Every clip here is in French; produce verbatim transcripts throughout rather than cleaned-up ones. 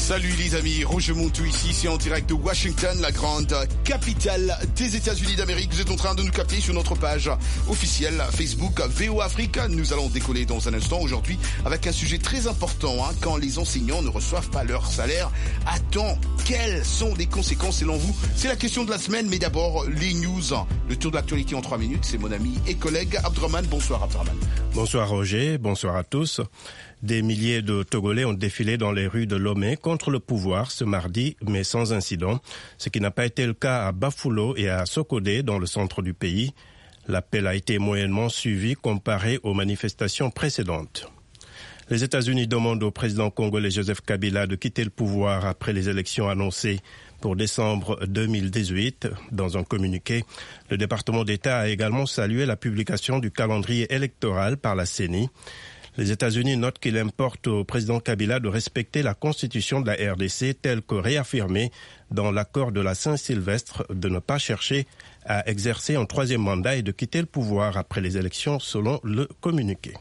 Salut les amis, Roger Montou ici, c'est en direct de Washington, la grande capitale des États-Unis d'Amérique. Vous êtes en train de nous capter sur notre page officielle Facebook V O Afrique. Nous allons décoller dans un instant aujourd'hui avec un sujet très important. Hein, quand les enseignants ne reçoivent pas leur salaire à temps, quelles sont les conséquences selon vous? C'est la question de la semaine, mais d'abord les news. Le tour de l'actualité en trois minutes, c'est mon ami et collègue Abdraman. Bonsoir Abdraman. Bonsoir Roger, bonsoir à tous. Des milliers de Togolais ont défilé dans les rues de Lomé contre le pouvoir ce mardi, mais sans incident, ce qui n'a pas été le cas à Bafoulo et à Sokodé, dans le centre du pays. L'appel a été moyennement suivi comparé aux manifestations précédentes. Les États-Unis demandent au président congolais Joseph Kabila de quitter le pouvoir après les élections annoncées pour décembre deux mille dix-huit. Dans un communiqué, le département d'État a également salué la publication du calendrier électoral par la C E N I. Les États-Unis notent qu'il importe au président Kabila de respecter la constitution de la R D C telle que réaffirmée dans l'accord de la Saint-Sylvestre, de ne pas chercher à exercer un troisième mandat et de quitter le pouvoir après les élections selon le communiqué.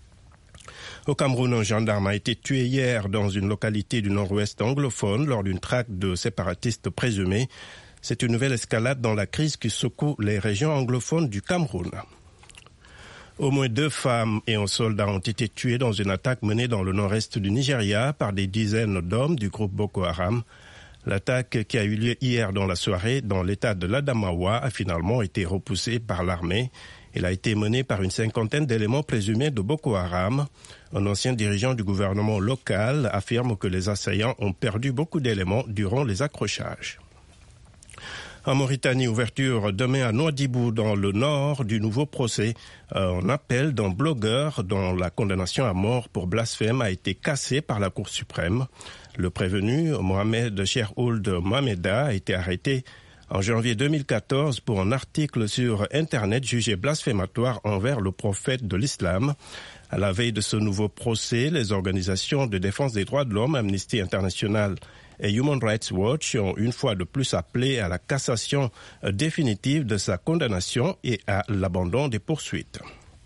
Au Cameroun, un gendarme a été tué hier dans une localité du nord-ouest anglophone lors d'une traque de séparatistes présumés. C'est une nouvelle escalade dans la crise qui secoue les régions anglophones du Cameroun. Au moins deux femmes et un soldat ont été tués dans une attaque menée dans le nord-est du Nigeria par des dizaines d'hommes du groupe Boko Haram. L'attaque qui a eu lieu hier dans la soirée dans l'état de l'Adamawa a finalement été repoussée par l'armée. Elle a été menée par une cinquantaine d'éléments présumés de Boko Haram. Un ancien dirigeant du gouvernement local affirme que les assaillants ont perdu beaucoup d'éléments durant les accrochages. En Mauritanie, ouverture demain à Nouadhibou dans le nord du nouveau procès en appel d'un blogueur dont la condamnation à mort pour blasphème a été cassée par la Cour suprême. Le prévenu, Mohamed Cheikh-Ould Mohameda, a été arrêté en janvier deux mille quatorze pour un article sur Internet jugé blasphématoire envers le prophète de l'islam. À la veille de ce nouveau procès, les organisations de défense des droits de l'homme, Amnesty International et Human Rights Watch ont une fois de plus appelé à la cassation définitive de sa condamnation et à l'abandon des poursuites.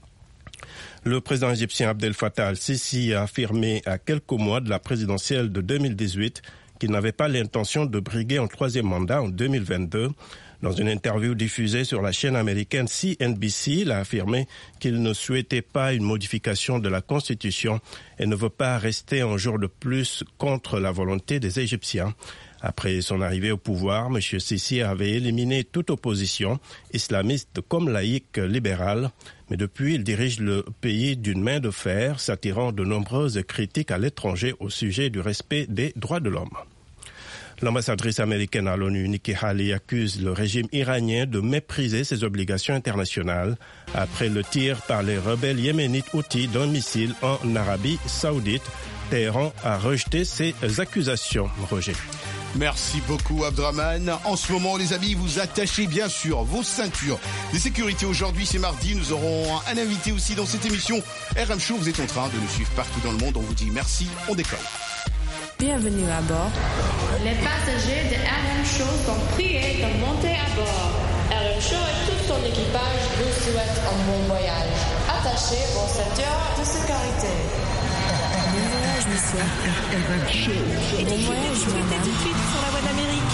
Le président égyptien Abdel Fattah al-Sisi a affirmé à quelques mois de la présidentielle de deux mille dix-huit qu'il n'avait pas l'intention de briguer un troisième mandat en deux mille vingt-deux. Dans une interview diffusée sur la chaîne américaine C N B C, il a affirmé qu'il ne souhaitait pas une modification de la Constitution et ne veut pas rester un jour de plus contre la volonté des Égyptiens. Après son arrivée au pouvoir, M. Sisi avait éliminé toute opposition, islamiste comme laïque libérale. Mais depuis, il dirige le pays d'une main de fer, s'attirant de nombreuses critiques à l'étranger au sujet du respect des droits de l'homme. L'ambassadrice américaine à l'ONU, Nikki Haley, accuse le régime iranien de mépriser ses obligations internationales après le tir par les rebelles yéménites Houthis d'un missile en Arabie Saoudite. Téhéran a rejeté ces accusations. Roger. Merci beaucoup Abdraman. En ce moment les amis, vous attachez bien sûr vos ceintures de sécurité. Aujourd'hui c'est mardi, nous aurons un invité aussi dans cette émission R M Show. Vous êtes en train de nous suivre partout dans le monde, on vous dit merci, on décolle. Bienvenue à bord. Les passagers de R M Show sont priés de monter à bord. R M Show et tout son équipage vous souhaitent un bon voyage. Attachez vos ceintures de sécurité. Bon voyage, monsieur. R M Show. Et bon voyage, madame. Tout de suite sur la voie d'Amérique.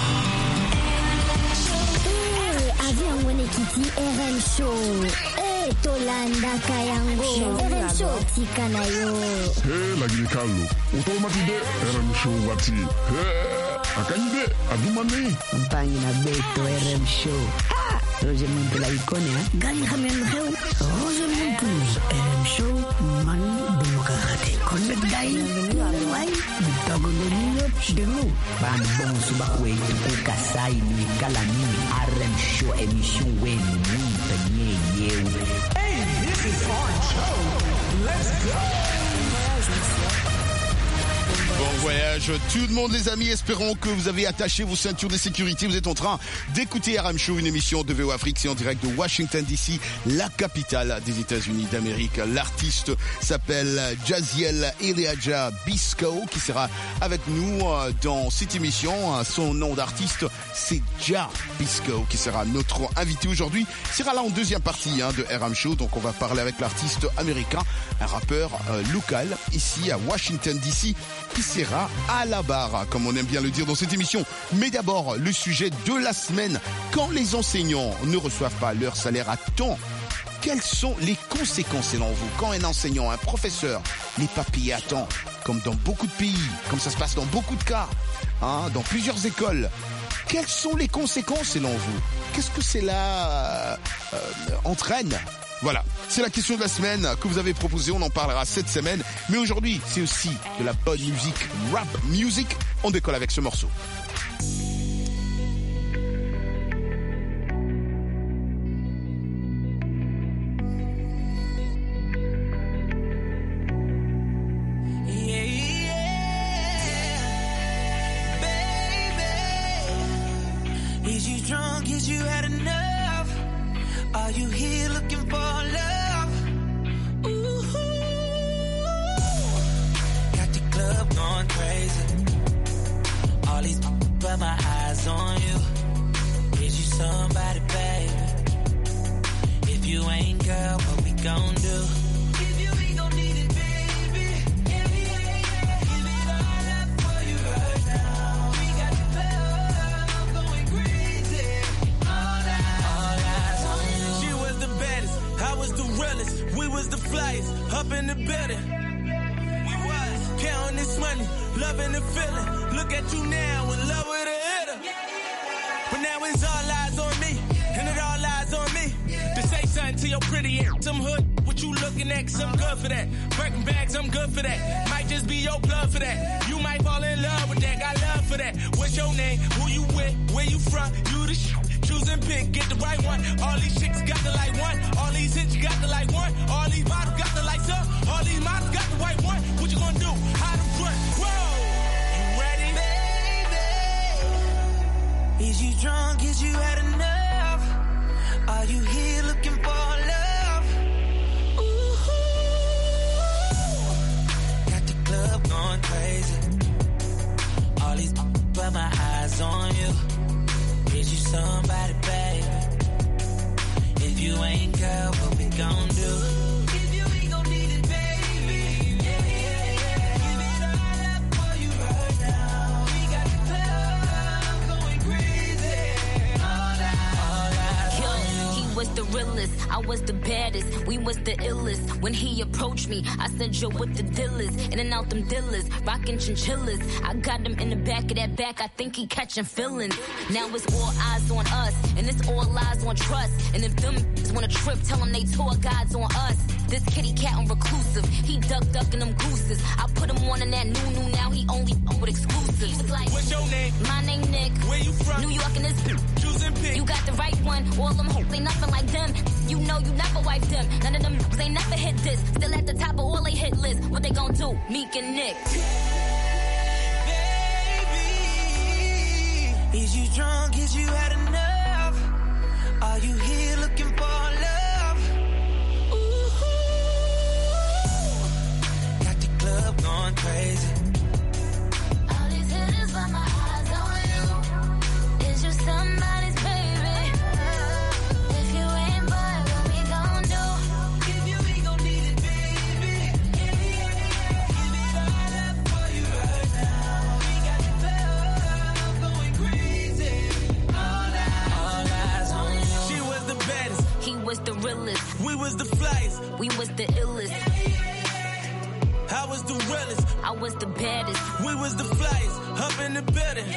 Eh, avion Wenekiti R M Show. Eh, Tolanda Kayango. R M Show Tikanayo. Eh, la Guinée-Callo. Automatique R M Show Wati. Eh, Akanyide, Adumane. Campagne na Beto R M Show. Ah, Roger Montou la icône, hein. Gani Ramen Reu. Roger Montou. R M Show. Man, Demokrate. Connect Dai. Wai. Bitogo Dolino. Demu. Ban bon suba we tuku kasai ni kalani R M Show émission we monta nye yeu. Hey, this is our show. Let's go. Bon voyage tout le monde les amis, espérons que vous avez attaché vos ceintures de sécurité. Vous êtes en train d'écouter R M Show, une émission de V O Afrique, c'est en direct de Washington D C, la capitale des États-Unis d'Amérique. L'artiste s'appelle Jaziel Eliadja Bisco qui sera avec nous dans cette émission. Son nom d'artiste c'est Ja Bisco qui sera notre invité aujourd'hui. Il sera là en deuxième partie hein, de R M Show, donc on va parler avec l'artiste américain, un rappeur euh, local ici à Washington D C qui sera à la barre, comme on aime bien le dire dans cette émission. Mais d'abord, le sujet de la semaine. Quand les enseignants ne reçoivent pas leur salaire à temps, quelles sont les conséquences selon vous? Quand un enseignant, un professeur n'est pas payé à temps, comme dans beaucoup de pays, comme ça se passe dans beaucoup de cas, hein, dans plusieurs écoles, quelles sont les conséquences selon vous? Qu'est-ce que cela euh, euh, entraîne? Voilà, c'est la question de la semaine que vous avez proposée, on en parlera cette semaine. Mais aujourd'hui, c'est aussi de la bonne musique, rap music. On décolle avec ce morceau. I said, yo, what the deal is? In and out them dealers, rockin' chinchillas. I got him in the back of that back, I think he catching feelings. Now it's all eyes on us, and it's all lies on trust. And if them wanna trip, tell them they tour guides on us. This kitty cat on reclusive, he duck ducking them gooses. I put him on in that new new, now he only with exclusives. Like, what's your name? My name Nick. Where you from? New York and this choosing pick. You got the right one, all them hoes ain't nothing like them. You know you never wipe them. None of them they never hit this. Still at the top of all they hit list. What they gon' do? Meek and Nick. Baby, is you drunk? Is you had enough? Are you here looking for love? Ooh, got the club going crazy. All these hitters got my eyes on you. Is you somebody's baby? If you ain't, boy, what we gon' do? If you ain't gon' need it, baby. Give it all up for you right now. We got the club going crazy. All eyes, all eyes on you. She was the baddest. He was the realest. We was the flyest. We was the illest. I was the realest. I was the baddest. We was the flyest. Up in the building.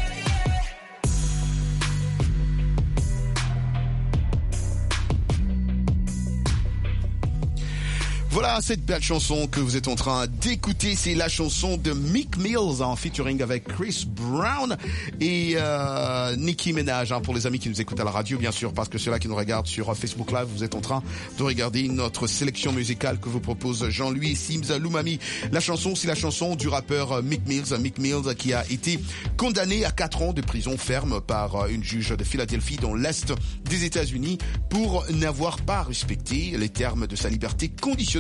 Voilà cette belle chanson que vous êtes en train d'écouter, c'est la chanson de Meek Mills en featuring avec Chris Brown et euh, Nicki Minaj, hein, pour les amis qui nous écoutent à la radio bien sûr, parce que ceux-là qui nous regardent sur Facebook Live, vous êtes en train de regarder notre sélection musicale que vous propose Jean-Louis Sims Loumami. La chanson, c'est la chanson du rappeur Meek Mills, Meek Mills qui a été condamné à quatre ans de prison ferme par une juge de Philadelphie dans l'Est des États-Unis pour n'avoir pas respecté les termes de sa liberté conditionnelle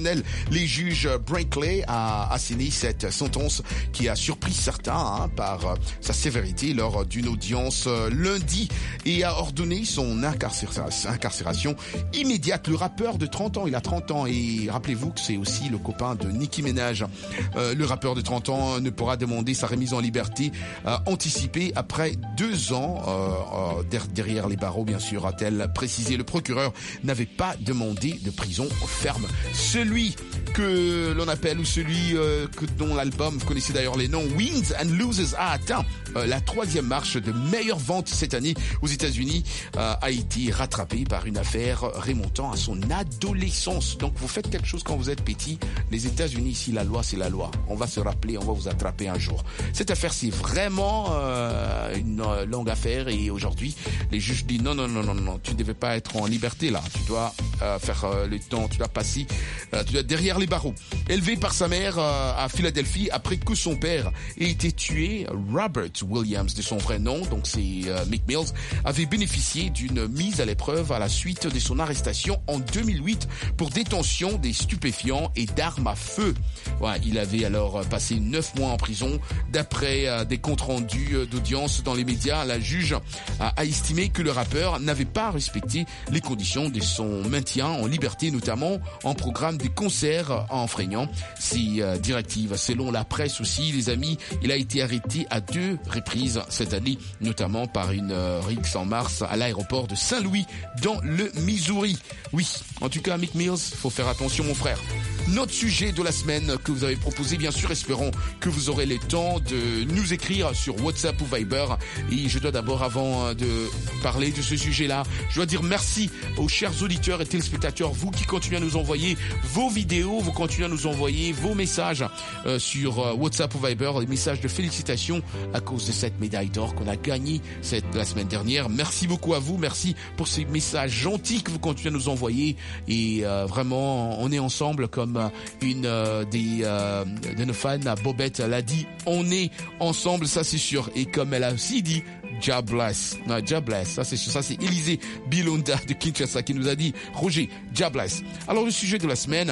constitutionnel, les juges Brinkley a assigné cette sentence qui a surpris certains hein, par euh, sa sévérité lors d'une audience euh, lundi et a ordonné son incarcération, incarcération immédiate. Le rappeur de trente ans, il a trente ans et rappelez-vous que c'est aussi le copain de Nicki Minaj. Euh, le rappeur de trente ans ne pourra demander sa remise en liberté euh, anticipée après deux ans euh, euh, derrière les barreaux, bien sûr, a-t-elle précisé. Le procureur n'avait pas demandé de prison ferme. Celui que l'on appelle ou celui euh, que, dont l'album, vous connaissez d'ailleurs les noms, Wins and Loses, a atteint euh, la troisième marche de meilleure vente cette année aux États-Unis, euh, a été rattrapé par une affaire remontant à son adolescence. Donc vous faites quelque chose quand vous êtes petit. Les États-Unis, ici, la loi, c'est la loi. On va se rappeler, on va vous attraper un jour. Cette affaire, c'est vraiment euh, une euh, longue affaire et aujourd'hui, les juges disent non, non, non, non, non, tu ne devais pas être en liberté là. Tu dois euh, faire euh, le temps, tu dois passer, euh, tu dois être derrière les barreaux. Élevé par sa mère euh, à Philadelphie après que son père ait été tué, Robert Williams, de son vrai nom, donc c'est euh, Meek Mills, avait bénéficié d'une mise à l'épreuve à la suite de son arrestation en deux mille huit pour détention des stupéfiants et d'armes à feu. Ouais, il avait alors passé neuf mois en prison. D'après euh, des comptes rendus euh, d'audience dans les médias, la juge a, a estimé que le rappeur n'avait pas respecté les conditions de son maintien en liberté, notamment en programme des concerts en enfreignant ses euh, directives. Selon la presse aussi, les amis, il a été arrêté à deux reprises cette année, notamment par une euh, rixe en mars à l'aéroport de Saint-Louis dans le Missouri. Oui, en tout cas, Meek Mills, faut faire attention mon frère. Notre sujet de la semaine que vous avez proposé, bien sûr, espérons que vous aurez le temps de nous écrire sur WhatsApp ou Viber. Et je dois d'abord, avant de parler de ce sujet-là, je dois dire merci aux chers auditeurs et téléspectateurs, vous qui continuez à nous envoyer vos vidéos, vous continuez à nous envoyer vos messages euh, sur euh, WhatsApp ou Viber, des messages de félicitations à cause de cette médaille d'or qu'on a gagnée cette, la semaine dernière. Merci beaucoup à vous, merci pour ces messages gentils que vous continuez à nous envoyer et euh, vraiment, on est ensemble comme une euh, des euh, de nos fans, Bobette, elle a dit on est ensemble, ça c'est sûr, et comme elle a aussi dit God bless, non, God bless, ça c'est sûr, ça c'est Élisée Bilonda de Kinshasa qui nous a dit Roger, God bless. Alors le sujet de la semaine,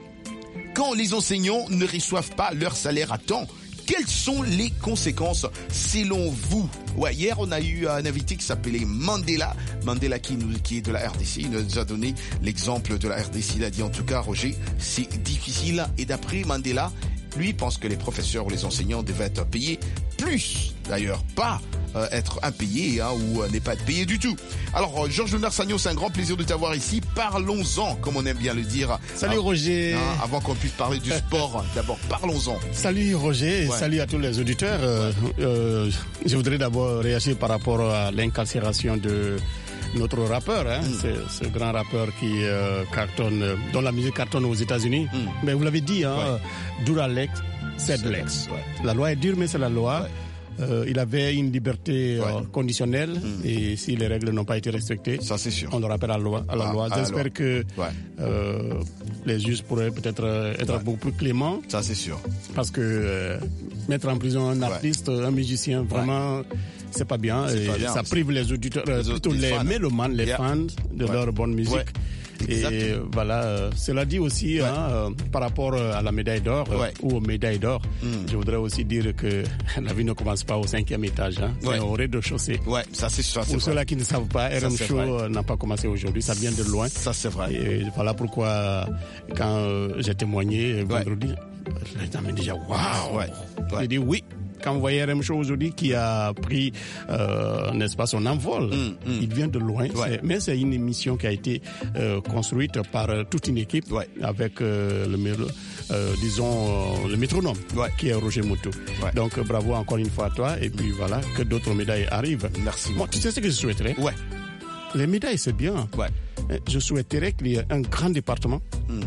quand les enseignants ne reçoivent pas leur salaire à temps, quelles sont les conséquences selon vous? Ouais, hier on a eu un invité qui s'appelait Mandela, Mandela qui, nous, qui est de la R D C, il nous a donné l'exemple de la R D C, il a dit en tout cas Roger, c'est difficile et d'après Mandela, lui pense que les professeurs ou les enseignants devaient être payés plus, d'ailleurs pas euh, être impayés hein, ou euh, ne pas être payés du tout. Alors euh, Georges Leonard Sagnon, c'est un grand plaisir de t'avoir ici, parlons-en comme on aime bien le dire. Salut Roger. Hein, avant qu'on puisse parler du sport, d'abord parlons-en. Salut Roger et ouais. Salut à tous les auditeurs. Euh, euh, je voudrais d'abord réagir par rapport à l'incarcération de notre rappeur, hein, mm. ce, ce grand rappeur qui euh, cartonne, dont la musique cartonne aux États-Unis. Mm. Mais vous l'avez dit, hein, ouais. Dur à l'ex, c'est de l'ex. Ouais. La loi est dure, mais c'est la loi. Ouais. Euh, il avait une liberté ouais. euh, conditionnelle mm. et si les règles n'ont pas été respectées, ça c'est sûr. On le rappelle à la loi. À la ah, loi. J'espère que ouais. euh, les juges pourraient peut-être être ouais. beaucoup plus cléments. Ça c'est sûr. Parce que euh, mettre en prison un artiste, ouais. un musicien, vraiment, ouais. c'est pas bien. C'est et pas bien ça aussi. Prive les auditeurs, les plutôt les, les mélomanes, les yeah. fans de ouais. leur bonne musique. Ouais. Exactement. Et voilà, euh, cela dit aussi, ouais. hein, euh, par rapport à la médaille d'or ouais. euh, ou aux médailles d'or, mm. je voudrais aussi dire que la vie ne commence pas au cinquième étage, hein, ouais. mais au rez-de-chaussée. Ouais, ça c'est ça. Pour ceux-là qui ne savent pas, R M Show euh, n'a pas commencé aujourd'hui, ça vient de loin. Ça c'est vrai. Et voilà pourquoi quand euh, j'ai témoigné vendredi, ouais. les gens m'ont dit déjà waouh. Ouais. Ouais. J'ai dit oui. Quand vous voyez R M Show aujourd'hui qui a pris, euh, n'est-ce pas, son envol, mm, mm. il vient de loin. Ouais. C'est, mais c'est une émission qui a été euh, construite par euh, toute une équipe ouais. avec euh, le, euh, disons, euh, le métronome ouais. qui est Roger Moutou. Ouais. Donc bravo encore une fois à toi et puis voilà, que d'autres médailles arrivent. Merci. Moi, tu sais ce que je souhaiterais? Ouais. Les médailles, c'est bien. Ouais. Je souhaiterais qu'il y ait un grand département. Mm.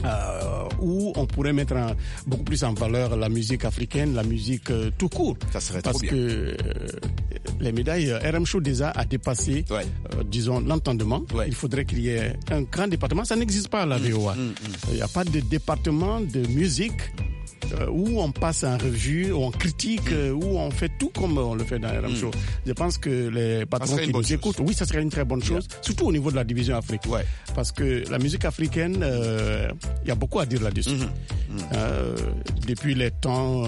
Euh, où on pourrait mettre un, beaucoup plus en valeur la musique africaine, la musique euh, tout court. Ça serait Parce trop bien. que euh, les médailles, R M Show déjà a dépassé, ouais. euh, disons, l'entendement. Ouais. Il faudrait qu'il y ait un grand département. Ça n'existe pas à la mmh, V O A. Il mmh, n'y mmh. a pas de département de musique euh, où on passe en revue, où on critique, euh, où on fait tout comme on le fait dans R M Show. Je pense que les patrons qui nous écoutent, oui, ça serait une très bonne chose, yeah. surtout au niveau de la division Afrique. Ouais. Parce que la musique africaine, il euh, y a beaucoup à dire là-dessus. Mm-hmm. Mm-hmm. Euh, depuis les temps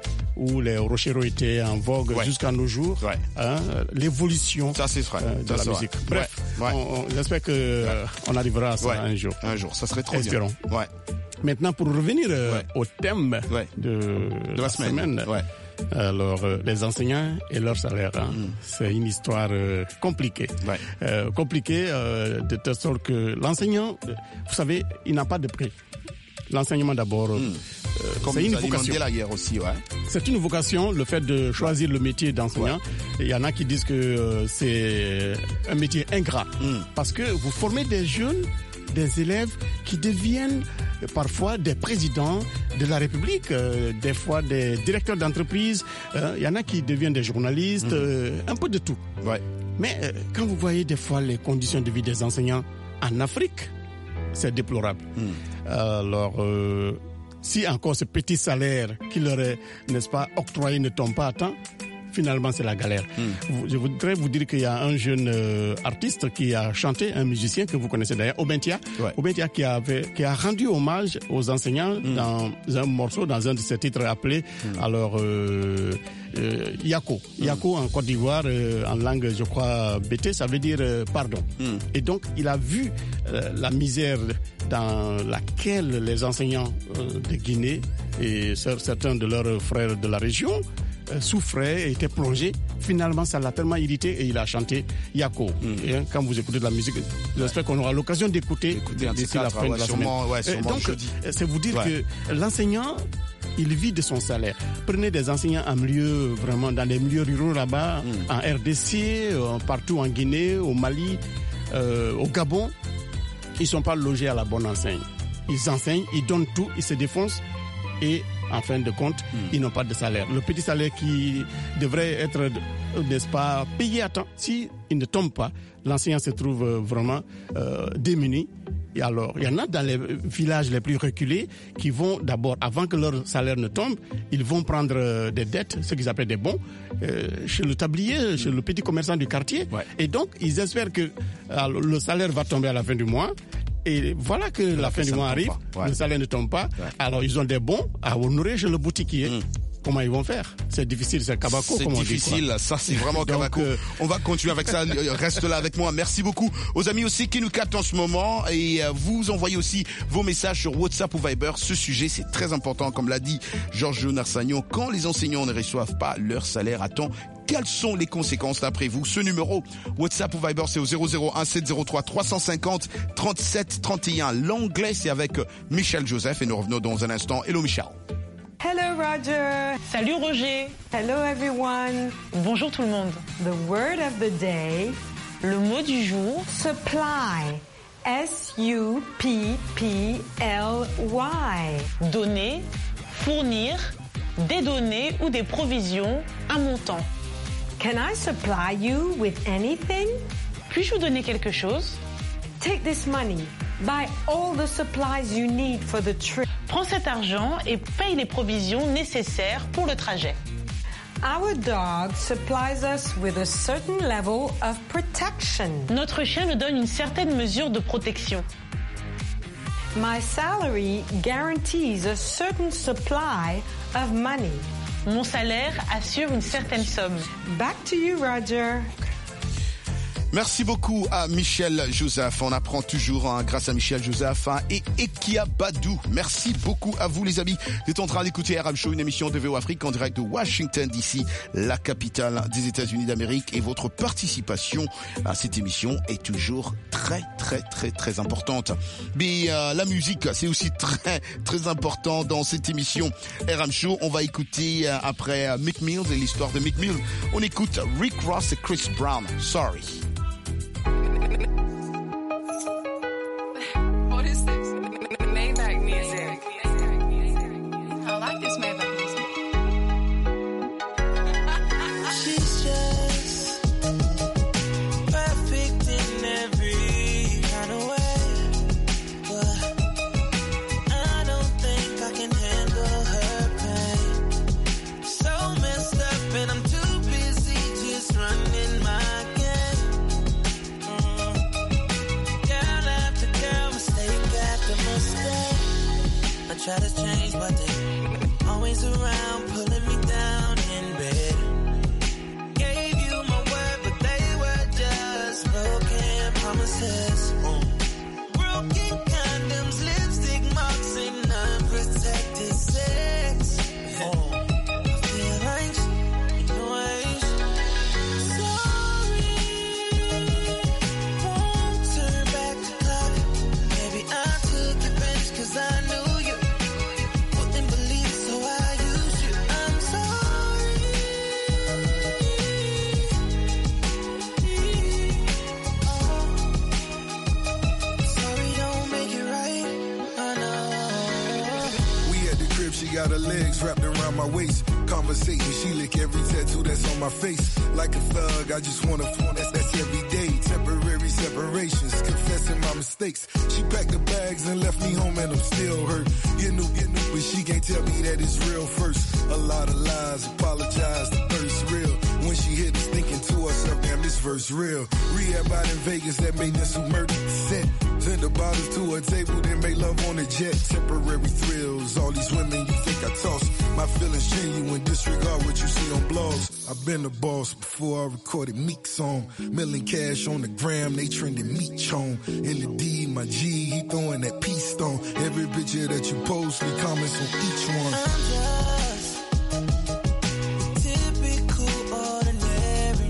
où les rocheros étaient en vogue ouais. jusqu'à nos jours, ouais. hein, l'évolution ça, c'est vrai. Euh, de ça, la c'est musique. Vrai. Bref, ouais. on, on, j'espère qu'on ouais. euh, arrivera à ça ouais. un jour. Un jour, ça serait trop Espérons. bien. Ouais. Maintenant, pour revenir euh, ouais. au thème ouais. de, de la, la semaine, semaine ouais. alors euh, les enseignants et leur salaire, hein, mm. c'est une histoire euh, compliquée. Ouais. Euh, compliquée euh, de telle sorte que l'enseignant, vous savez, il n'a pas de prix. L'enseignement d'abord, mm. euh, c'est une vocation. La guerre aussi, ouais. C'est une vocation, le fait de choisir le métier d'enseignant. Il ouais. y en a qui disent que euh, c'est un métier ingrat mm. parce que vous formez des jeunes, des élèves qui deviennent parfois des présidents de la République, euh, des fois des directeurs d'entreprise. Euh, il y en a qui deviennent des journalistes, mmh. euh, un peu de tout. Ouais. Mais euh, quand vous voyez des fois les conditions de vie des enseignants en Afrique, c'est déplorable. Mmh. Alors, euh, si encore ce petit salaire qui leur est, n'est-ce pas, octroyé ne tombe pas à temps, finalement, c'est la galère. Mm. Je voudrais vous dire qu'il y a un jeune euh, artiste qui a chanté, un musicien que vous connaissez d'ailleurs, Obentia, ouais. Obentia qui, avait, qui a rendu hommage aux enseignants mm. dans un morceau, dans un de ses titres appelés, mm. alors, euh, euh, Yako. Mm. Yako en Côte d'Ivoire, euh, en langue, je crois, bété, ça veut dire euh, pardon. Mm. Et donc, il a vu euh, la misère dans laquelle les enseignants euh, de Guinée et certains de leurs frères de la région souffrait et était plongé. Finalement, ça l'a tellement irrité et il a chanté Yako. Mm. Et, hein, quand vous écoutez de la musique, j'espère qu'on aura l'occasion d'écouter d'ici la fin ouais, de la sûrement, semaine. Ouais, sûrement donc, jeudi. c'est vous dire ouais. que l'enseignant, il vit de son salaire. Prenez des enseignants en milieu, vraiment dans des milieux ruraux là-bas, mm. en R D C, euh, partout en Guinée, au Mali, euh, au Gabon. Ils ne sont pas logés à la bonne enseigne. Ils enseignent, ils donnent tout, ils se défoncent et en fin de compte, mm. ils n'ont pas de salaire. Le petit salaire qui devrait être, n'est-ce pas, payé à temps, s'il ne tombe pas, l'enseignant se trouve vraiment euh, démuni. Et alors, il y en a dans les villages les plus reculés qui vont d'abord, avant que leur salaire ne tombe, ils vont prendre des dettes, ce qu'ils appellent des bons, euh, chez le tablier, chez le petit commerçant du quartier. Ouais. Et donc, ils espèrent que alors, le salaire va tomber à la fin du mois. Et voilà que la, la fin du mois arrive, ouais. le salaire ne tombe pas. Ouais. Alors, ils ont des bons à honorer chez le boutiquier. Mm. Comment ils vont faire? C'est difficile, c'est Kabako, comme on dit. C'est difficile, ça c'est vraiment Kabako. Euh... On va continuer avec ça, reste là avec moi. Merci beaucoup aux amis aussi qui nous captent en ce moment. Et vous envoyez aussi vos messages sur WhatsApp ou Viber. Ce sujet, c'est très important, comme l'a dit Georges Narsagnon. Quand les enseignants ne reçoivent pas leur salaire à temps, quelles sont les conséquences d'après vous? Ce numéro, WhatsApp ou Viber, c'est au zéro zéro un sept zéro trois trois cent cinquante trente-sept trente et un. L'anglais, c'est avec Michel Joseph et nous revenons dans un instant. Hello Michel. Hello Roger. Salut Roger. Hello everyone. Bonjour tout le monde. The word of the day. Le mot du jour. Supply. S U P P L Y. Donner, fournir, des données ou des provisions, un montant. Can I supply you with anything? Puis-je vous donner quelque chose? Take this money. Buy all the supplies you need for the trip. Prends cet argent et paye les provisions nécessaires pour le trajet. Our dog supplies us with a certain level of protection. Notre chien nous donne une certaine mesure de protection. My salary guarantees a certain supply of money. Mon salaire assure une certaine somme. Back to you, Roger. Merci beaucoup à Michel Joseph. On apprend toujours hein, grâce à Michel Joseph hein, et Ekia Badou. Merci beaucoup à vous les amis. Vous êtes en train d'écouter R M Show, une émission de V O Afrique en direct de Washington D C, la capitale des États-Unis d'Amérique. Et votre participation à cette émission est toujours très très très très importante. Mais euh, la musique, c'est aussi très très important dans cette émission R M Show. On va écouter euh, après euh, Meek Mills et l'histoire de Meek Mills. On écoute Rick Ross et Chris Brown. Sorry. What is this? Maybach music. I like this Maybach music. She's just perfect in every kind of way, but I don't think I can handle her try to change, but they always around, pulling me down in bed. Gave you my word, but they were just broken promises. Mm. Broken condoms, lipstick marks, and unprotected sex. Oh. I feel anxious, you know I ain't sorry. Won't turn back the clock. Maybe I took advantage 'cause I knew you wouldn't believe it, so I used you. I'm sorry. Sorry don't make it right. I know. We at the crib, she got her legs wrapped around my waist. Conversating, she lick every tattoo that's on my face. Like a thug, I just wanna phone, that's, that's every day. Temporary separations, confessing my mistakes. She packed the bags and left me home and I'm still hurt. You knew, you knew, but she can't tell me that it's real first. A lot of lies, apologize, the thirst real. When she hit us thinking to herself, damn, this verse real. Rehab out in Vegas that made this who murdered the set. Send the bottles to her table, then make love on a jet. Temporary thrills, all these women you think I toss. My feelings genuine, disregard what you see on blogs. I've been the boss before I recorded Meek song. Million cash on the gram, they trending Meek chone. In the D, my G, he throwing that peace stone. Every picture that you post, me comments on each one. I'm just typical ordinary,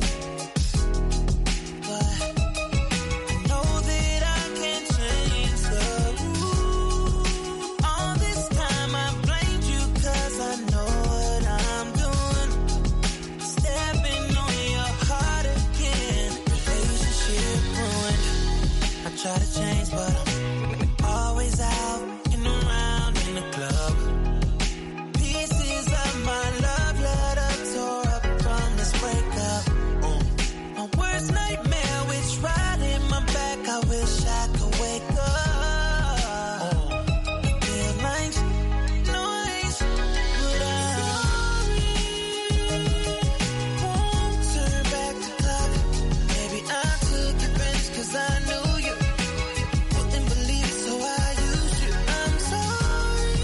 but I know that I can change the rules. All this time I blamed you 'cause I know what I'm doing. Stepping on your heart again, relationship ruined. I try to change, but I'm always out and around in the club. Pieces of my love letter tore up from this breakup. Mm. My worst nightmare, which right in my back, I wish I could wake up. Mm. I feel like no ice, but I'm sorry. Won't turn back the clock. Maybe I took advantage 'cause I knew you wouldn't believe it, so I used you. I'm sorry.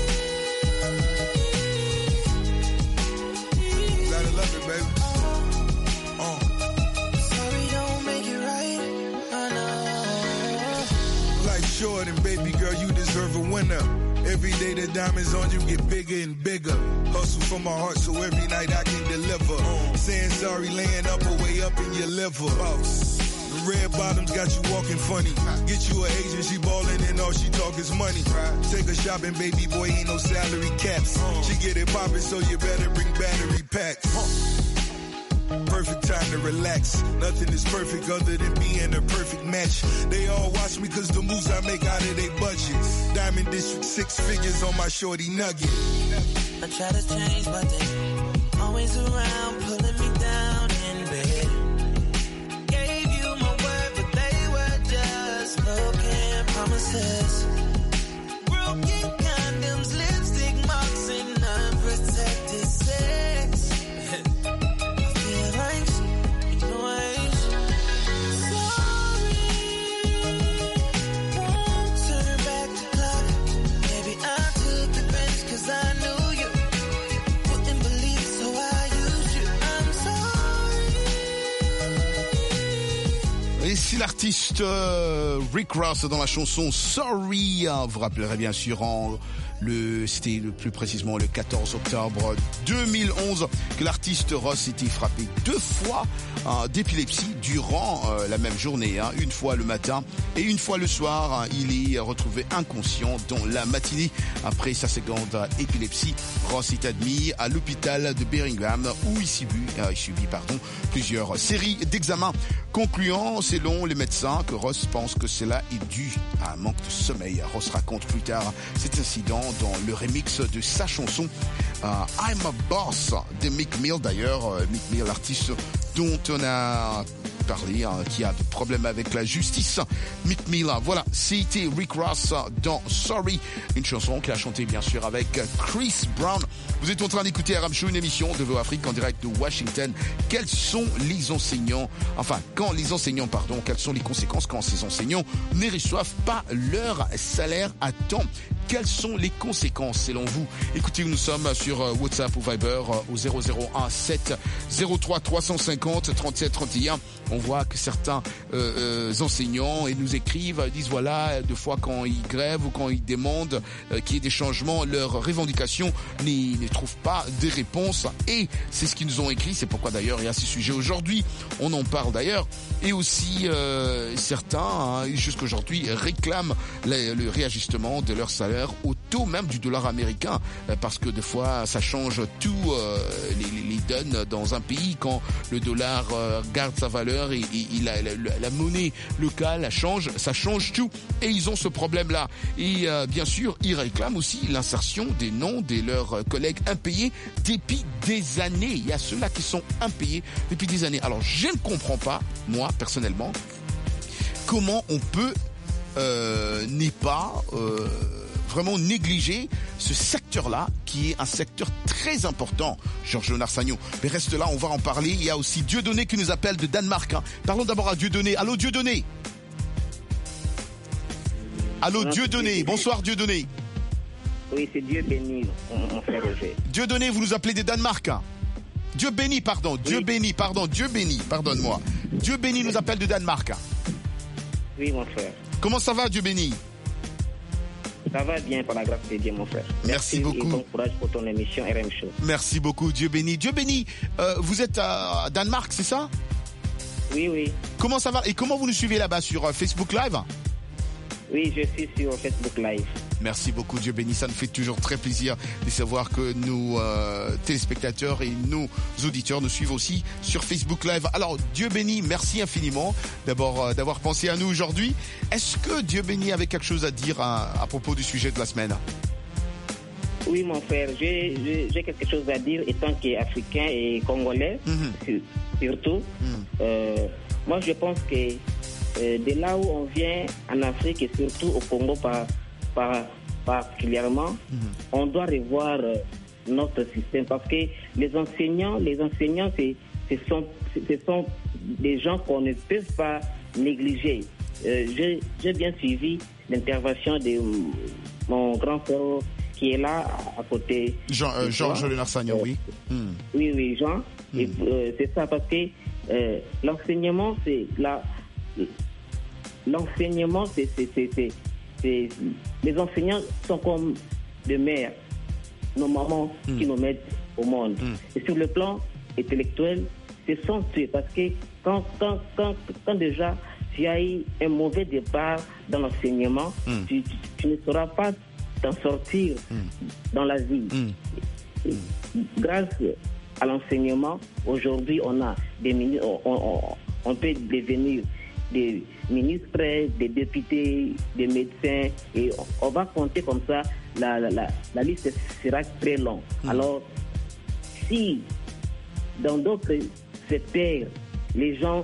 Gotta love it, baby. Uh. Sorry don't make it right. I know. Life short and baby girl, you deserve a winner. Every day the diamonds on you get bigger and bigger. Hustle from my heart so every night I can deliver. Saying sorry, laying up or way up in your liver. Boss. The red bottoms got you walking funny. Get you an agent, she ballin' and all she talk is money. Take her shopping, baby boy, ain't no salary caps. She get it poppin', so you better bring battery packs. Perfect time to relax. Nothing is perfect other than being a perfect match. They all watch me 'cause the moves I make out of their budgets. Diamond District, six figures on my shorty nugget. I try to change, but they always around, pulling me down in bed. Gave you my word, but they were just broken promises. Broken condoms, lipstick marks, and unprotected sex. I feel anxious, you know I ain't sorry. Won't turn back the clock. Maybe I took advantage 'cause I knew you wouldn't believe it, so I used you. I'm sorry. Et si l'artiste euh, Rick Ross dans la chanson Sorry, hein, vous rappellerez bien sûr en le, c'était le plus précisément le quatorze octobre deux mille onze que l'artiste Ross était frappé deux fois hein, d'épilepsie durant euh, la même journée, hein, une fois le matin et une fois le soir. Hein, il est retrouvé inconscient dans la matinée après sa seconde épilepsie. Ross est admis à l'hôpital de Birmingham où il subit, euh, il subit pardon, plusieurs séries d'examens concluant, selon les médecins, que Ross pense que cela est dû à un manque de sommeil. Ross raconte plus tard cet incident dans le remix de sa chanson uh, I'm a Boss de Meek Mill. D'ailleurs, uh, Meek Mill, l'artiste dont on a parlé, hein, qui a des problèmes avec la justice. Meek Mill, voilà, c'était Rick Ross dans Sorry, une chanson qu'il a chantée bien sûr avec Chris Brown. Vous êtes en train d'écouter R M Show, une émission de V O Afrique en direct de Washington. Quels sont les enseignants, enfin, quand les enseignants, pardon, quelles sont les conséquences quand ces enseignants ne reçoivent pas leur salaire à temps? quelles sont les conséquences selon vous? Écoutez, nous sommes sur WhatsApp ou Viber au zéro zéro un sept zéro trois trois cent cinquante trente-sept trente et un. On voit que certains euh, euh, enseignants et nous écrivent, disent voilà, deux fois quand ils grèvent ou quand ils demandent euh, qu'il y ait des changements, leurs revendications n'y, ne trouvent pas de réponse. Et c'est ce qu'ils nous ont écrit. C'est pourquoi d'ailleurs il y a ce sujet aujourd'hui. On en parle d'ailleurs. Et aussi euh, certains, hein, jusqu'aujourd'hui, réclament le, le réajustement de leur salaire au taux même du dollar américain, euh, parce que des fois ça change tout euh, les, les, les donnes dans un pays quand le dollar euh, garde sa valeur et, et, et la, la, la monnaie locale change, ça change tout. Et ils ont ce problème-là. Et euh, bien sûr, ils réclament aussi l'insertion des noms de leurs collègues impayés depuis des années. Il y a ceux-là qui sont impayés depuis des années. Alors je ne comprends pas, moi personnellement, comment on peut euh, n'est pas euh, vraiment négliger ce secteur-là, qui est un secteur très important, Georges Léonard Sagnon. Mais reste là, on va en parler. Il y a aussi Dieudonné qui nous appelle de Danemark. Hein. Parlons d'abord à Dieudonné. Allô Dieudonné. Allô Dieudonné. Bonsoir Dieudonné. Oui, c'est Dieu béni, mon frère Roger. Dieudonné, vous nous appelez de Danemark. Hein. Dieu béni, pardon. Oui. Dieu béni, pardon. Dieu béni, pardonne-moi. Dieu béni nous appelle de Danemark. Oui, mon frère. Comment ça va, Dieu béni? Ça va bien, par la grâce de Dieu, mon frère. Merci, Merci beaucoup. Et bon courage pour ton émission R M Show. Merci beaucoup, Dieu béni. Dieu béni, euh, vous êtes à Danemark, c'est ça? Oui, oui. Comment ça va? Et comment vous nous suivez là-bas sur euh, Facebook Live? Oui, je suis sur Facebook Live. Merci beaucoup, Dieu béni. Ça nous fait toujours très plaisir de savoir que nos euh, téléspectateurs et nos auditeurs nous suivent aussi sur Facebook Live. Alors, Dieu béni, merci infiniment d'abord euh, d'avoir pensé à nous aujourd'hui. Est-ce que Dieu béni avait quelque chose à dire à, à propos du sujet de la semaine? Oui, mon frère, j'ai, j'ai, j'ai quelque chose à dire étant qu'Africain et Congolais, mm-hmm. surtout. Mm-hmm. Euh, moi, je pense que euh, de là où on vient en Afrique et surtout au Congo par Par, particulièrement, mm-hmm. on doit revoir euh, notre système parce que les enseignants, les enseignants, c'est, ce sont, ce sont des gens qu'on ne peut pas négliger. Euh, j'ai, j'ai bien suivi l'intervention de mon grand frère qui est là à côté. Jean, euh, Georges Léonard Sagnon, oui. Mm. Oui, oui, Jean. Mm. Et, euh, c'est ça parce que euh, l'enseignement, c'est la, l'enseignement, c'est, c'est, c'est, c'est C'est, les enseignants sont comme des mères, nos mamans mm. qui nous mettent au monde. Mm. Et sur le plan intellectuel, ce sont eux. Parce que quand, quand, quand, quand déjà tu as eu un mauvais départ dans l'enseignement, mm. tu, tu, tu ne sauras pas t'en sortir mm. dans la vie. Mm. Et, grâce à l'enseignement, aujourd'hui, on a des mini- on, on, on peut devenir des ministres, des députés, des médecins, et on va compter comme ça, la, la, la, la liste sera très longue. Mmh. Alors, si dans d'autres secteurs, les gens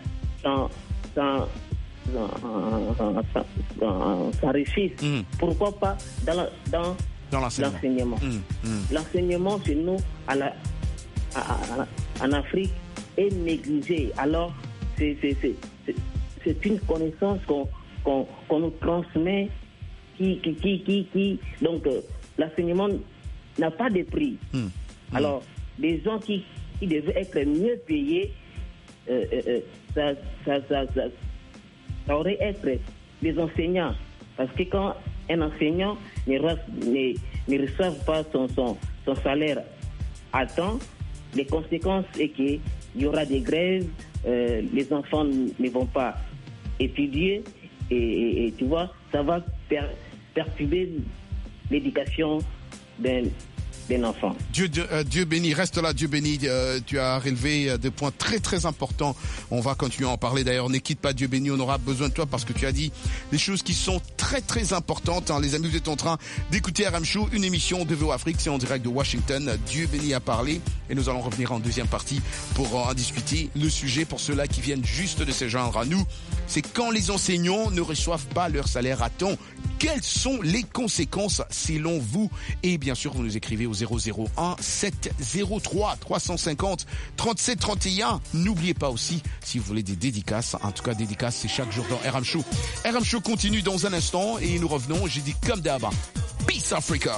s'enrichissent, mmh. pourquoi pas dans, la, dans, dans l'enseignement, l'enseignement. Mmh. Mmh. L'enseignement chez nous, à la, à, à, en Afrique, est négligé. Alors, c'est... c'est, c'est C'est, c'est une connaissance qu'on, qu'on, qu'on nous transmet qui, qui, qui, qui, qui donc euh, l'enseignement n'a pas de prix. Mmh. Mmh. Alors, des gens qui, qui devaient être mieux payés, euh, euh, ça, ça, ça, ça, ça aurait être des enseignants. Parce que quand un enseignant ne, ne, ne reçoit pas son, son, son salaire à temps, les conséquences est qu'il y aura des grèves. Euh, les enfants ne vont pas étudier et, et, et tu vois, ça va per, perturber l'éducation d'un, d'un enfant. Dieu, Dieu, euh, Dieu béni, reste là, Dieu béni, euh, tu as relevé euh, des points très très importants. On va continuer à en parler. D'ailleurs, ne quitte pas, Dieu béni, on aura besoin de toi parce que tu as dit des choses qui sont très très importantes. Hein. Les amis, vous êtes en train d'écouter R M Show, une émission de V O Afrique, c'est en direct de Washington. Dieu béni a parlé et nous allons revenir en deuxième partie pour en discuter. Le sujet, pour ceux-là qui viennent juste de ce genre à nous, c'est quand les enseignants ne reçoivent pas leur salaire à temps. Quelles sont les conséquences selon vous? Et bien sûr, vous nous écrivez au zéro zéro un sept zéro trois trois cent cinquante trente-sept trente et un. N'oubliez pas aussi, si vous voulez des dédicaces, en tout cas dédicaces, c'est chaque jour dans R M Show. R M Show continue dans un instant et nous revenons, j'ai dit comme d'hab, East Africa.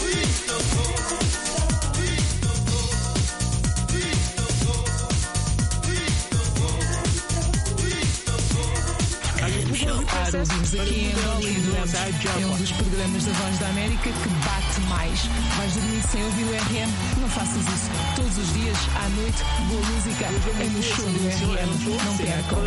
Para ouvimos aqui em Angola é um dos programas da Voz da América que bate mais. Vais dormir sem ouvir o R M? Não faças isso. Todos os dias, à noite, boa música é no show do R M. Não percam.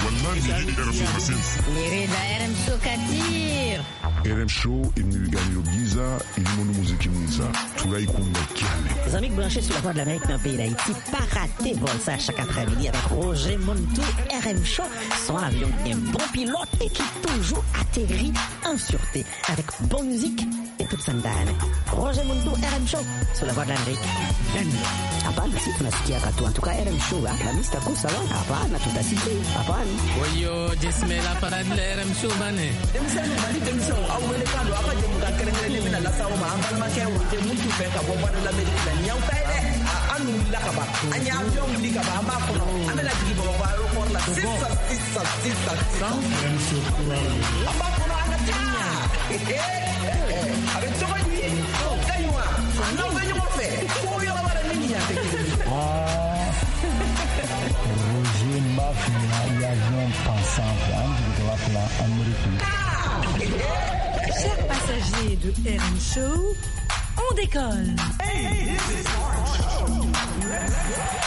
Lirida R M Show Katir. R M Show imilingani giza ilimono muziki mwiza tunaikunda kiane. Les amis branchés sur la voie de l'Amérique dans le pays d'Haïti, pas rater vol ça chaque après-midi avec Roger Montou, R M Show, son avion bien bon pilote et qui toujours atterrit en sûreté avec bonne musique et toute sa dame. Roger Montou, R M Show sur la voie de l'Amérique. Hapana, si tunasikia katu. En tout cas, R M Show, la mista kusa wa. Hapana, tutasikia. Hapana. Oyo, jismela para de R M Show bane. Demisano mali demisano au wele kando apa je muka kerengere mina la sawo ma ambal ma ke wote muntu fe ka bo bana la medina nyau pede anu la ka ba anya avion ndi ka ba ma ko no amela digi bo ba ro for la sisa sisa sisa R M Show aba ko no ana tinya eh avec so ni kaywa no venyo mo fe ko yo ba la niña te Roger Mafia y avion pensant de la plan américain. Chers passagers de R M Show, on décolle. Hey, this is our show. Let's go.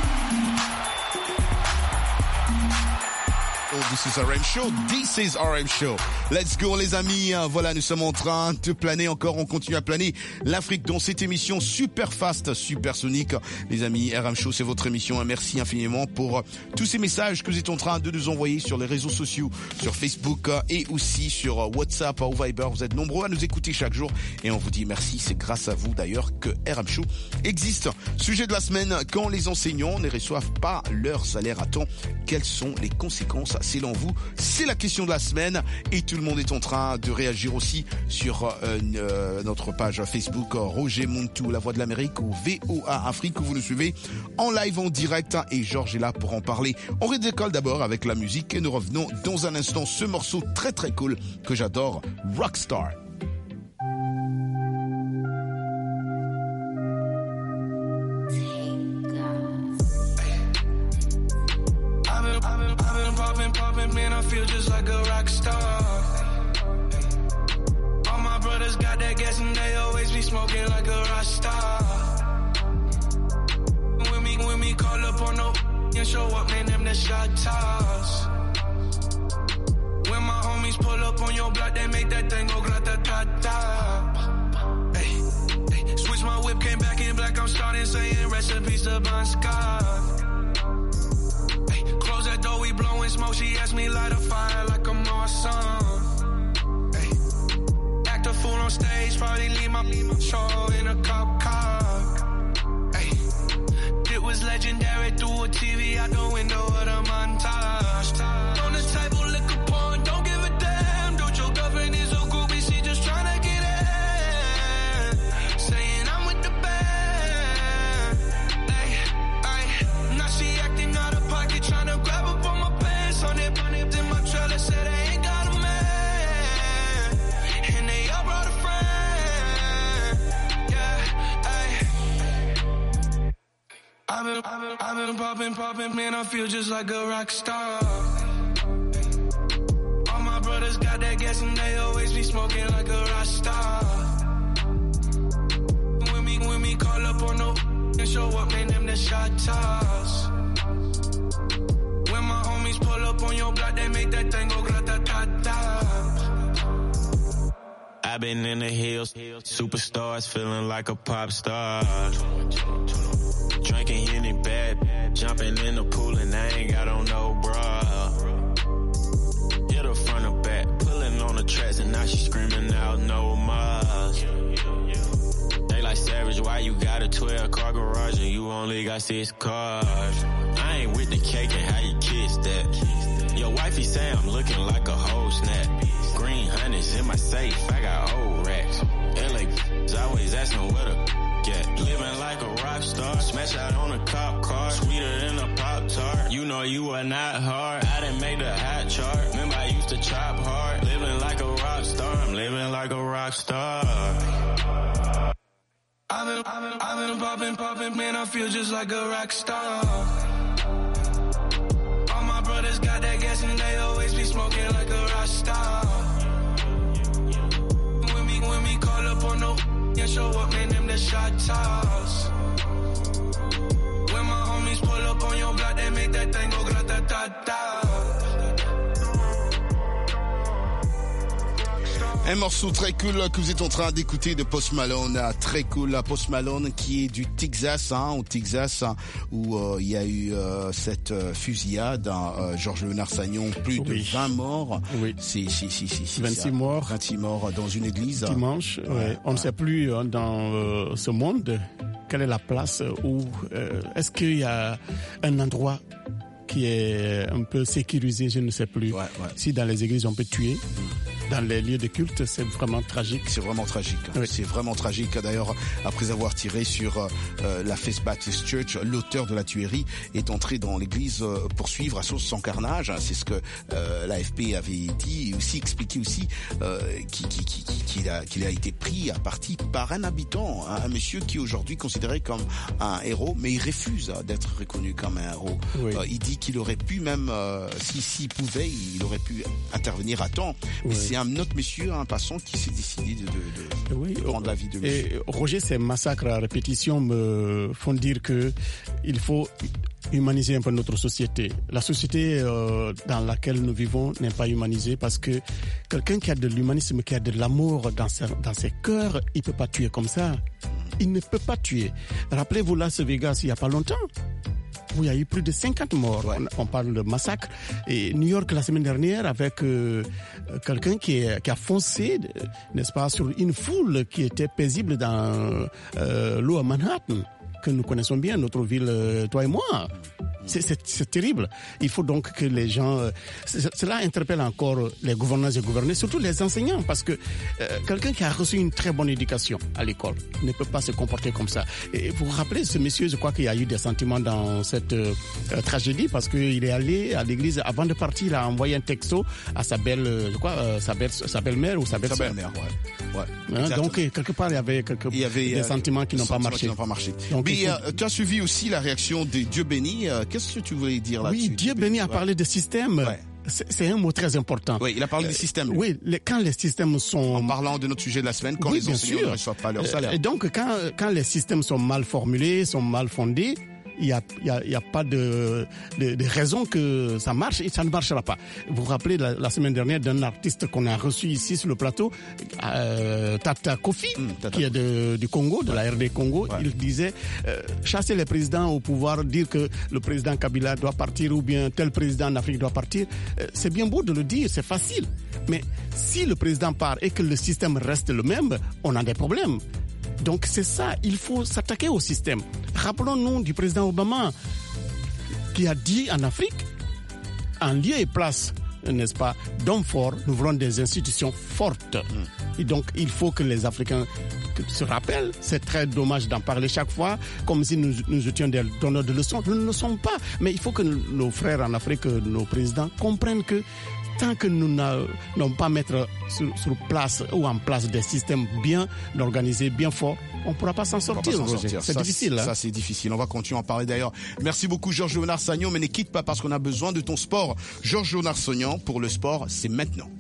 Oh, this is R M Show. This is R M Show. Let's go, les amis. Voilà, nous sommes en train de planer encore. On continue à planer l'Afrique dans cette émission super fast, super sonique. Les amis, R M Show, c'est votre émission. Merci infiniment pour tous ces messages que vous êtes en train de nous envoyer sur les réseaux sociaux, sur Facebook et aussi sur WhatsApp ou Viber. Vous êtes nombreux à nous écouter chaque jour et on vous dit merci. C'est grâce à vous d'ailleurs que R M Show existe. Sujet de la semaine, quand les enseignants ne reçoivent pas leur salaire à temps, quelles sont les conséquences selon vous? C'est la question de la semaine et tout le monde est en train de réagir aussi sur euh, euh, notre page Facebook Roger Montou, la voix de l'Amérique ou V O A Afrique où vous nous suivez en live en direct et Georges est là pour en parler. On redécolle d'abord avec la musique et nous revenons dans un instant ce morceau très très cool que j'adore, Rockstar. Poppin', poppin', man, I feel just like a rock star. All my brothers got that gas and they always be smoking like a rock star. When me, when me call up on no and show up, man, them the shot toss. When my homies pull up on your block, they make that thing go grata-ta-ta. Hey, hey, switch my whip, came back in black, I'm starting saying recipes to Bon Scott. Close that door, we blowing smoke. She asked me light a fire like I'm awesome. Hey. Act a fool on stage, probably leave my, leave my show in a cop car. Hey. It was legendary through a T V out the window of the montage. On the table, liquor porn, don't give a damn. Dude, your girlfriend is a groupie, she just tryna get in. Saying I'm with the band. Hey, hey. Now she acting out of pocket, tryna grab up on my pants. On it, on it, in my trailer, said they ain't got a man. And they all brought a friend. Yeah, hey. I've been, I've been, I've been poppin', poppin', man, I feel just like a rock star. All my brothers got that gas and they always be smoking like a rock star. When me, when me call up on no and show up, man, them the shot toss. When my homies pull up on your block, they make that thing go grata-ta-ta. I've been in the hills, superstars feeling like a pop star. Drinking Henny bad, jumping in the pool and I ain't got on no bra. Hit her front or back, pulling on the tracks and now she screaming out no mas. They like Savage, why you got a twelve car garage and you only got six cars? I ain't with the cake and how you kiss that. Your wifey say I'm looking like a whole snap. Green hundreds in my safe, I got old racks. L A always asking where the get. Living like a rock star, smash out on a cop car, sweeter than a Pop Tart. You know you are not hard, I didn't make the hot chart. Remember I used to chop hard, living like a rock star, I'm living like a rock rock star. I've been, I've been, I've been popping, popping, man, I feel just like a rock star. All my brothers got that gas and they always be smoking like a rock star. When we, when we call up on no and show up, man, them the shot toss. When my homies pull up on your block, they make that thing go grata-ta-ta. Un morceau très cool que vous êtes en train d'écouter de Post Malone, très cool. Post Malone qui est du Texas, hein, au Texas, hein, où euh, il y a eu euh, cette euh, fusillade, hein, euh, Georges Léonard Sagnon, plus de oui. vingt morts. Oui. C'est, c'est, c'est, c'est, c'est vingt-six ça. morts. vingt-six morts dans une église. Dimanche, ouais. Ouais. On ne sait plus hein, dans euh, ce monde quelle est la place où euh, est-ce qu'il y a un endroit qui est un peu sécurisé, je ne sais plus. Ouais, ouais. Si dans les églises on peut tuer. Dans les lieux de culte, c'est vraiment tragique. C'est vraiment tragique. Oui. C'est vraiment tragique. D'ailleurs, après avoir tiré sur euh, la First Baptist Church, l'auteur de la tuerie est entré dans l'église euh, pour suivre à source son carnage. C'est ce que euh, l'A F P avait dit et aussi expliqué aussi euh, qu'il, qu'il, qu'il, qu'il, a, qu'il a été pris à partie par un habitant, un, un monsieur qui est aujourd'hui considéré comme un héros, mais il refuse d'être reconnu comme un héros. Oui. Euh, il dit qu'il aurait pu même, euh, si s'il pouvait, il aurait pu intervenir à temps. Mais Oui. c'est un autre monsieur, un passant, qui s'est décidé de, de, de oui, prendre la vie de monsieur. Et Roger, ces massacres à répétition me font dire que il faut humaniser un peu notre société. La société euh, dans laquelle nous vivons n'est pas humanisée parce que quelqu'un qui a de l'humanisme, qui a de l'amour dans ses, dans ses cœurs, il peut pas tuer comme ça. Il ne peut pas tuer. Rappelez-vous Las Vegas il y a pas longtemps. Où il y a eu plus de cinquante morts. Ouais. On, on parle de massacre. Et New York, la semaine dernière, avec euh, quelqu'un qui, est, qui a foncé, n'est-ce pas, sur une foule qui était paisible dans euh, l'eau à Manhattan, que nous connaissons bien, notre ville, euh, toi et moi. C'est, c'est, c'est terrible. Il faut donc que les gens... Euh, cela interpelle encore les gouvernants et gouvernés, surtout les enseignants, parce que euh, quelqu'un qui a reçu une très bonne éducation à l'école ne peut pas se comporter comme ça. Et vous vous rappelez, ce monsieur, je crois qu'il y a eu des sentiments dans cette euh, tragédie, parce qu'il est allé à l'église, avant de partir, il a envoyé un texto à sa belle, euh, quoi, euh, sa, belle, sa belle-mère ou sa belle-sœur. Sa belle-mère, ouais. ouais. Hein, donc, quelque part, il y avait, quelques, il y avait des euh, sentiments qui n'ont pas marché. Qui n'ont pas marché. Donc, Mais faut... euh, tu as suivi aussi la réaction des Dieu bénis. Euh, qu'est-ce que tu voulais dire là-dessus? Oui, Dieu béni a ouais. parlé de système. Ouais. C'est, c'est un mot très important. Oui, il a parlé euh, des systèmes. Oui, les, quand les systèmes sont... En parlant de notre sujet de la semaine, quand oui, les enseignants sûr. ne reçoivent pas leur salaire. Et donc, quand, quand les systèmes sont mal formulés, sont mal fondés, il n'y a, y a, y a pas de, de, de raison que ça marche et ça ne marchera pas. Vous vous rappelez la, la semaine dernière d'un artiste qu'on a reçu ici sur le plateau, euh, Tata Kofi, mmh, tata. qui est de, du Congo, de ouais. la R D Congo. Ouais. Il disait euh, chasser les présidents au pouvoir, dire que le président Kabila doit partir ou bien tel président en Afrique doit partir. Euh, c'est bien beau de le dire, c'est facile. Mais si le président part et que le système reste le même, on a des problèmes. Donc c'est ça, il faut s'attaquer au système. Rappelons-nous du président Obama qui a dit en Afrique, en lieu et place, n'est-ce pas, d'hommes forts, nous voulons des institutions fortes. Mm. Et donc il faut que les Africains se rappellent, c'est très dommage d'en parler chaque fois, comme si nous, nous étions des donneurs de leçons. Nous ne le sommes pas, mais il faut que nos frères en Afrique, nos présidents, comprennent que tant que nous n'allons pas mettre sur, sur place ou en place des systèmes bien organisés, bien forts, on ne pourra pas s'en sortir. Pas s'en sortir. C'est ça, difficile. Ça, hein. c'est difficile. On va continuer à en parler d'ailleurs. Merci beaucoup, Georges Léonard Sagnon, mais ne quitte pas parce qu'on a besoin de ton sport. Georges Léonard Sagnon, pour le sport, c'est maintenant.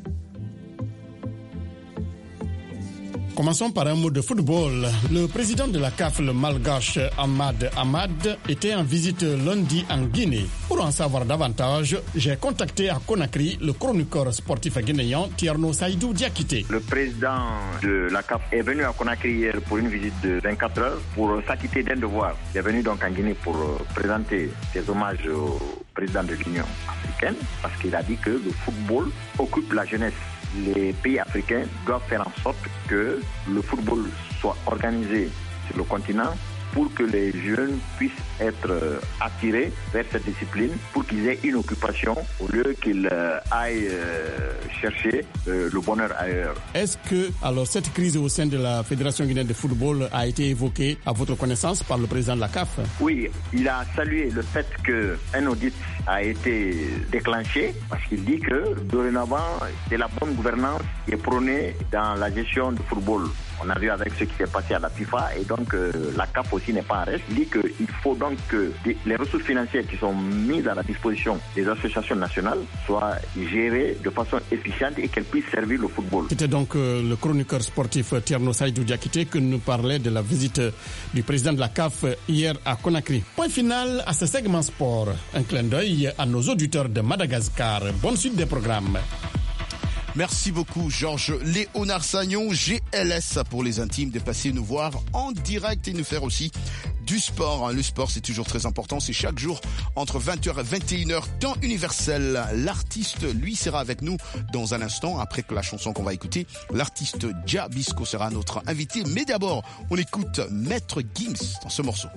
Commençons par un mot de football. Le président de la C A F, le malgache Ahmad Ahmad, était en visite lundi en Guinée. Pour en savoir davantage, j'ai contacté à Conakry le chroniqueur sportif guinéen Tierno Saïdou Diakité. Le président de la C A F est venu à Conakry hier pour une visite de vingt-quatre heures pour s'acquitter d'un devoir. Il est venu donc en Guinée pour présenter ses hommages au président de l'Union africaine parce qu'il a dit que le football occupe la jeunesse. Les pays africains doivent faire en sorte que le football soit organisé sur le continent pour que les jeunes puissent être attirés vers cette discipline, pour qu'ils aient une occupation au lieu qu'ils aillent chercher euh, le bonheur ailleurs. Est-ce que alors cette crise au sein de la Fédération guinéenne de football a été évoquée à votre connaissance par le président de la C A F? Oui, il a salué le fait qu'un audit a été déclenché parce qu'il dit que dorénavant, c'est la bonne gouvernance qui est prônée dans la gestion du football. On a vu avec ce qui s'est passé à la FIFA et donc euh, la C A F aussi n'est pas en reste. Il dit qu'il faut donc que les ressources financières qui sont mises à la disposition des associations nationales soient gérées de façon efficiente et qu'elles puissent servir le football. C'était donc euh, le chroniqueur sportif Tierno Saïdou Diakité qui nous parlait de la visite du président de la C A F hier à Conakry. Point final à ce segment sport. Un clin d'œil à nos auditeurs de Madagascar. Bonne suite des programmes. Merci beaucoup Georges Léonard Sagnon, G L S pour les intimes, de passer nous voir en direct et nous faire aussi du sport. Le sport c'est toujours très important, c'est chaque jour entre vingt heures et vingt et une heures temps universel. L'artiste lui sera avec nous dans un instant après que la chanson qu'on va écouter. L'artiste Dja Bisco sera notre invité, mais d'abord on écoute Maître Gims dans ce morceau.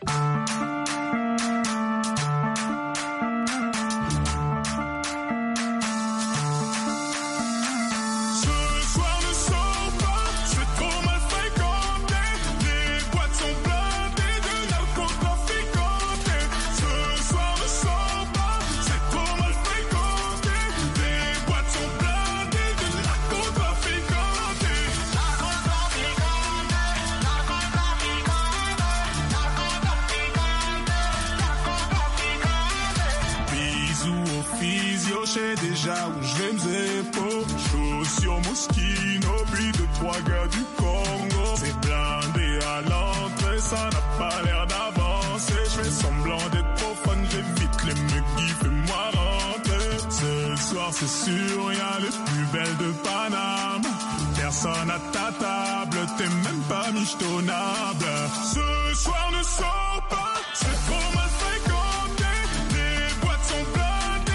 Déjà où je vais m'zépo, chaussures Moschino, puis deux, trois gars du Congo. C'est blindé à l'entrée, ça n'a pas l'air d'avancer. Je fais semblant d'être profane, j'évite les mecs qui font-moi rentrer. Ce soir c'est sûr, y'a les plus belles de Paname. Personne à ta table, t'es même pas michetonnable. Ce soir ne sors pas, c'est trop mal fréquenté. Les boîtes sont blindées.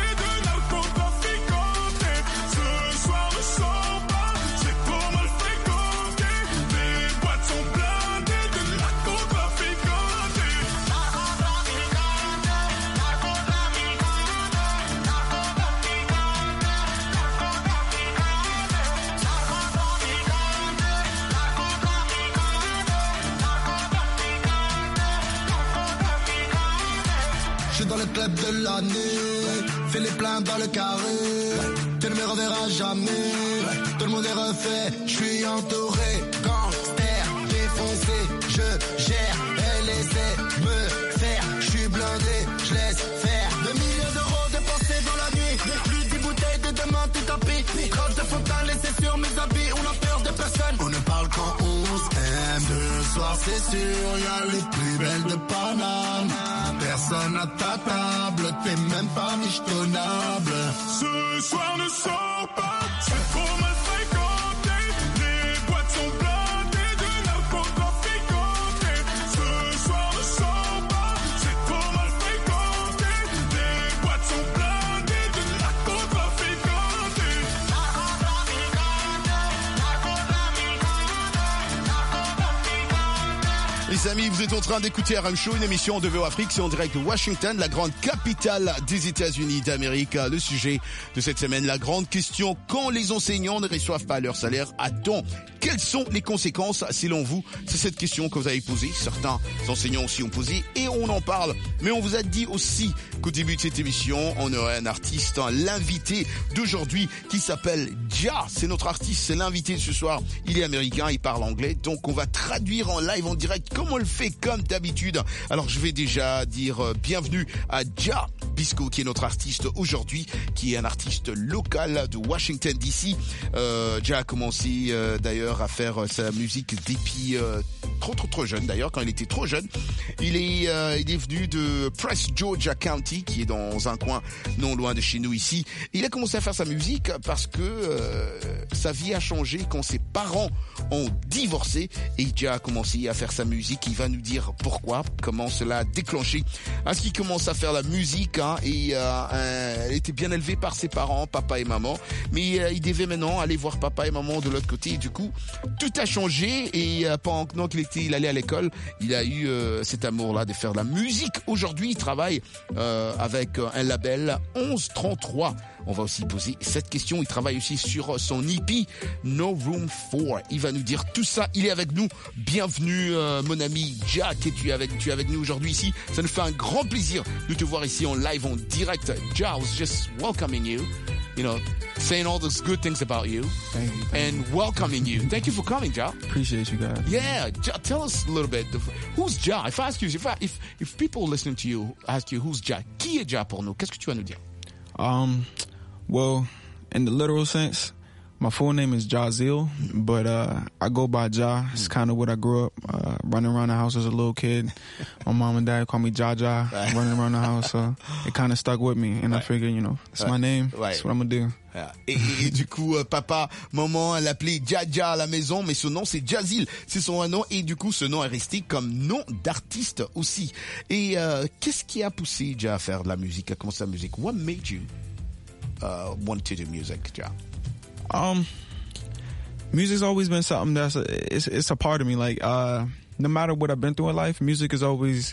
Dans le club de l'année, fais les pleins dans le carré, tu ne me reverras jamais, tout le monde est refait, je suis entouré, gangster, défoncé, je gère, elle essaie de me faire, je suis blindé, je laisse faire, des milliers d'euros dépensés dans la nuit, plus dix bouteilles de demain tout tapis, crotte de fontaine laissée sur mes habits, on a peur de personne, on ne parle quand on s'aime, ce soir c'est sûr, y'a les plus belles de Paname. Personne à ta table, t'es même pas michetonnable. Ce soir ne sors pas, c'est trop mal fréquenté. Les boîtes sont blindées de narcotrafiquantés. Ce soir ne sors pas, c'est trop mal fréquenté. Les boîtes sont blindées de narcotrafiquantés. Les amis, vous êtes en train d'écouter R M Show, une émission de V O Afrique, c'est en direct de Washington, la grande capitale des États-Unis d'Amérique. Le sujet de cette semaine, la grande question, quand les enseignants ne reçoivent pas leur salaire à temps, quelles sont les conséquences selon vous? C'est cette question que vous avez posée, certains enseignants aussi ont posé et on en parle. Mais on vous a dit aussi qu'au début de cette émission, on aurait un artiste, l'invité d'aujourd'hui qui s'appelle Dja. C'est notre artiste, c'est l'invité de ce soir. Il est américain, il parle anglais, donc on va traduire en live, en direct, comme on le fait comme d'habitude. Alors je vais déjà dire euh, bienvenue à Dja Bisco qui est notre artiste aujourd'hui, qui est un artiste local de Washington D C. Euh, Dja a commencé euh, d'ailleurs à faire euh, sa musique depuis euh, trop trop trop jeune d'ailleurs, quand il était trop jeune. Il est, euh, il est venu de Prince Georgia County, qui est dans un coin non loin de chez nous ici. Il a commencé à faire sa musique parce que euh, sa vie a changé quand ses parents ont divorcé et Dja a commencé à faire sa musique. Il va nous dire pourquoi, comment cela a déclenché à ce qu'il commence à faire la musique, hein, et euh, euh, elle était bien élevée par ses parents, papa et maman, mais euh, il devait maintenant aller voir papa et maman de l'autre côté et du coup tout a changé et euh, pendant qu'il était, il allait à l'école, il a eu euh, cet amour-là de faire de la musique. Aujourd'hui, il travaille euh, avec un label onze trente-trois. On va aussi poser cette question. Il travaille aussi sur son E P No Room For. Il va nous dire tout ça. Il est avec nous. Bienvenue, euh, mon ami Jack. Et tu es avec, tu es avec nous aujourd'hui ici. Ça nous fait un grand plaisir de te voir ici en live, en direct. Ja, I was just welcoming you. You know, saying all those good things about you. Thank you. Thank and welcoming you. Thank you for coming, Ja. Appreciate you guys. Yeah, Ja, tell us a little bit. Who's Ja? If I ask you, if I, if if people listening to you ask you who's Ja, qui est Ja pour nous? Qu'est-ce que tu vas nous dire? Um, well, in the literal sense, my full name is Jazeel, but uh, I go by Ja. It's kind of what I grew up uh, running around the house as a little kid. My mom and dad call me Jaja, running around the house, so it kind of stuck with me. And I figured, you know, it's my name. That's what I'm gonna do. Et, et, et du coup, euh, papa, maman, elle l'appelait Jaja à la maison, mais son nom c'est Jazeel, c'est son nom, et du coup ce nom est resté comme nom d'artiste aussi. Et euh, qu'est-ce qui a poussé Ja à faire de la musique, à commencer la musique? What made you uh, want to do music, Ja? Um, music's always been something that's a, it's it's a part of me. Like uh, no matter what I've been through in life, music is always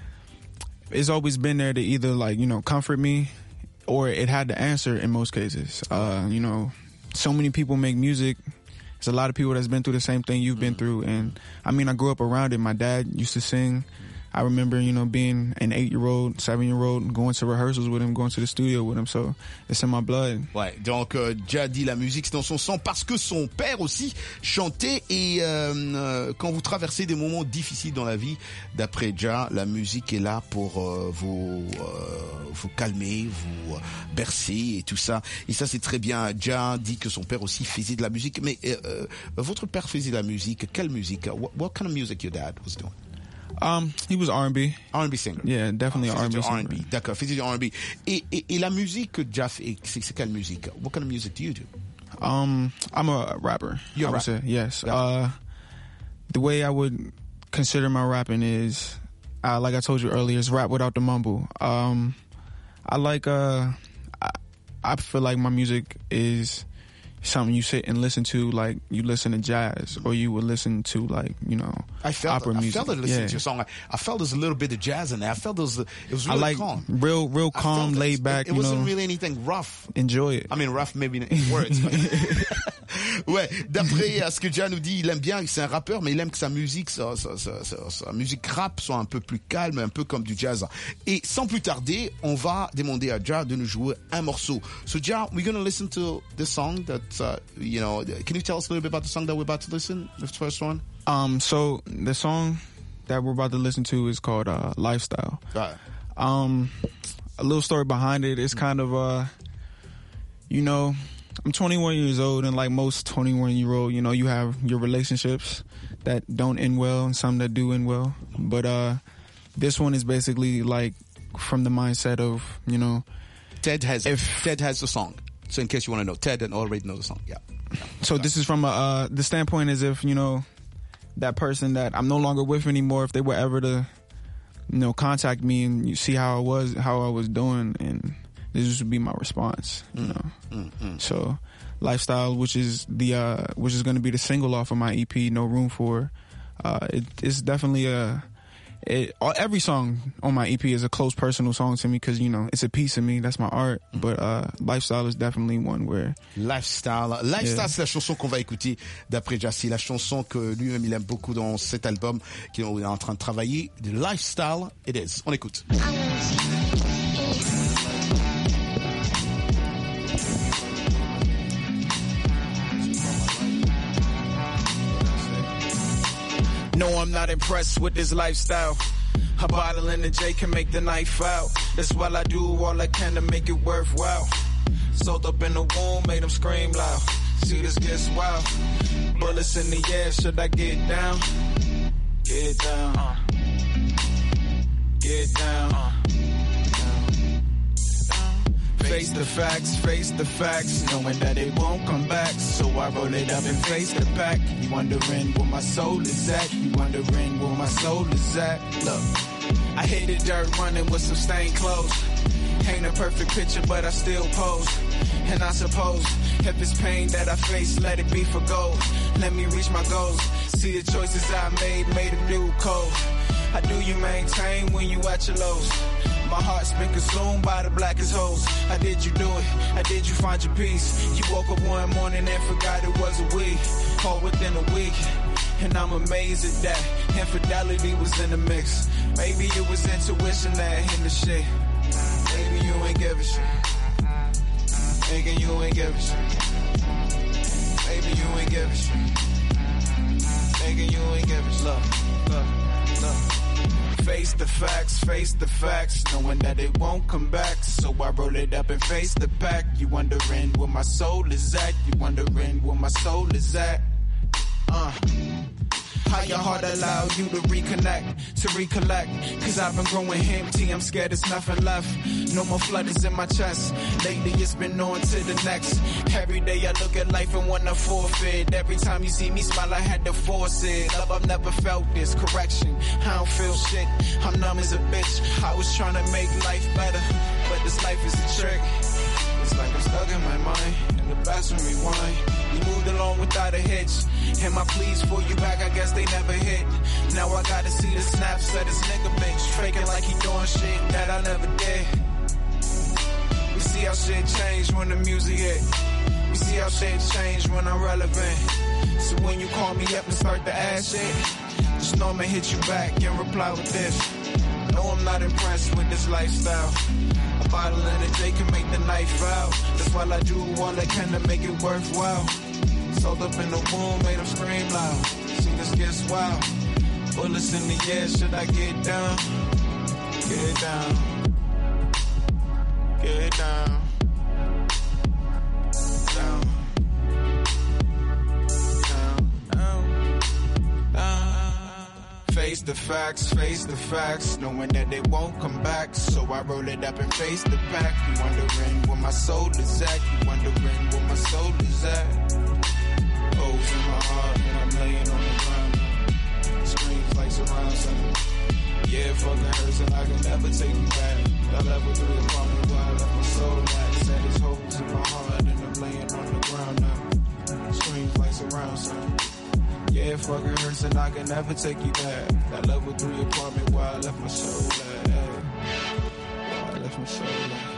it's always been there to either like you know comfort me, or it had to answer in most cases. Uh, you know, so many people make music. There's a lot of people that's been through the same thing you've been through, and I mean I grew up around it. My dad used to sing. I remember, you know, being an eight-year-old, seven-year-old, going to rehearsals with him, going to the studio with him, so it's in my blood. Ouais, donc euh, Ja dit la musique c'est dans son sang parce que son père aussi chantait et euh, euh, quand vous traversez des moments difficiles dans la vie, d'après Ja, la musique est là pour euh, vous euh, vous calmer, vous euh, bercer et tout ça. Et ça c'est très bien. Ja dit que son père aussi faisait de la musique, mais euh, euh, votre père faisait de la musique. Quelle musique? What, what kind of music your dad was doing? Um, he was R and B. R and B singer. Yeah, definitely ah, R and B R singer. and B. D'accord, faisait du R and B. Et, et, et la musique que Ja fait, c'est, c'est quelle musique? What kind of music do you do? Um, I'm a rapper. You're I a would rapper? say, yes. Uh, the way I would consider my rapping is, uh, like I told you earlier, is rap without the mumble. Um, I like, uh, I, I feel like my music is something you sit and listen to, like you listen to jazz, or you would listen to like you know I felt opera it. music. I felt it listening yeah. to your song. I, I felt there's a little bit of jazz in there. I felt there was, it was really I like calm. real, real I calm, felt it. laid back. It, it you wasn't know, really anything rough. Enjoy it. I mean, rough maybe in words. But ouais, d'après à ce que Ja nous dit, il aime bien, c'est un rappeur, mais il aime que sa musique, sa, sa, sa, sa, sa musique rap soit un peu plus calme, un peu comme du jazz. Et sans plus tarder, on va demander à Ja de nous jouer un morceau. So Ja, we're gonna listen to this song that, uh, you know, can you tell us a little bit about the song that we're about to listen, the first one? Um, so the song that we're about to listen to is called uh, Lifestyle. Right. Um, a little story behind it is kind of, uh, you know, I'm twenty-one years old, and like most twenty-one year old, you know, you have your relationships that don't end well and some that do end well. But uh, this one is basically like from the mindset of, you know, Ted has if Ted has the song. So in case you want to know, Ted and already know the song. Yeah. So this is from a, uh, the standpoint is if, you know, that person that I'm no longer with anymore, if they were ever to, you know, contact me and you see how I was, how I was doing, and this would be my response, you know. Mm, mm. So Lifestyle, which is the, uh, which is going to be the single off of my E P, No Room For, uh, it, it's definitely a, It, every song on my E P is a close personal song to me because, you know, it's a piece of me. That's my art. But uh, Lifestyle is definitely one where... Lifestyle. Lifestyle, Yeah. c'est la chanson qu'on va écouter d'après Ja. C'est la chanson que lui-même, il aime beaucoup dans cet album qu'il est en train de travailler. The Lifestyle, it is. On écoute. No, I'm not impressed with this lifestyle. A bottle and a J can make the knife out. That's why I do all I can to make it worthwhile. Soaked up in the womb, made them scream loud. See, this gets wild. Bullets in the air, should I get down? Get down. Uh. Get down. Uh. Face the facts, face the facts, knowing that it won't come back. So I roll it up and face the pack. You wondering where my soul is at? You wondering where my soul is at? Look, I hit the dirt running with some stained clothes. Ain't a perfect picture, but I still pose. And I suppose if it's pain that I face, let it be for gold. Let me reach my goals. See the choices I made, made a new code. How do you maintain when you at your lows? My heart's been consumed by the blackest holes. How did you do it? How did you find your peace? You woke up one morning and forgot it was a week, all within a week. And I'm amazed at that. Infidelity was in the mix. Maybe it was intuition that hit the shit. Maybe you ain't give a shit. Thinking you ain't give a shit. Maybe you ain't give a shit. Thinking you ain't give a shit. Look, look, look. Face the facts, face the facts, knowing that it won't come back. So I roll it up and face the pack. You wondering where my soul is at? You wondering where my soul is at? Uh. How your heart allow you to reconnect, to recollect? Cause I've been growing empty, I'm scared there's nothing left. No more flutters in my chest. Lately it's been on to the next. Every day I look at life and wanna forfeit. Every time you see me smile, I had to force it. Love, I've never felt this. Correction, I don't feel shit. I'm numb as a bitch. I was trying to make life better, but this life is a trick. It's like I'm stuck in my mind, and the bathroom rewind. You moved along without a hitch, and my pleas for you back, I guess they never hit. Now I gotta see the snaps of this nigga bitch, faking like he doing shit that I never did. We see how shit change when the music hit. We see how shit change when I'm relevant. So when you call me up and start to ask shit, just know I'ma hit you back and reply with this. No, I'm not impressed with this lifestyle. A bottle and a J can make the night foul. That's why I do all I can to make it worthwhile. Sold up in the womb, made them scream loud. See, this gets wild. Bullets in the air, should I get down? Get down. Get down. Down. Down. Down. Down. Face the facts, face the facts, knowing that they won't come back. So I roll it up and face the pack. You wondering where my soul is at? You wondering where my soul is at? Holes in my heart and I'm laying on the ground. Screams like surround sound. Yeah, fucking hurts and I can never take you back. I level through the apartment where I left my soul at. Said there's holes in my heart and I'm laying on the ground now. Screams like surround sound. Yeah, fucking hurts and I can never take you back. I level through the apartment where I left my soul at. Where I left my soul at.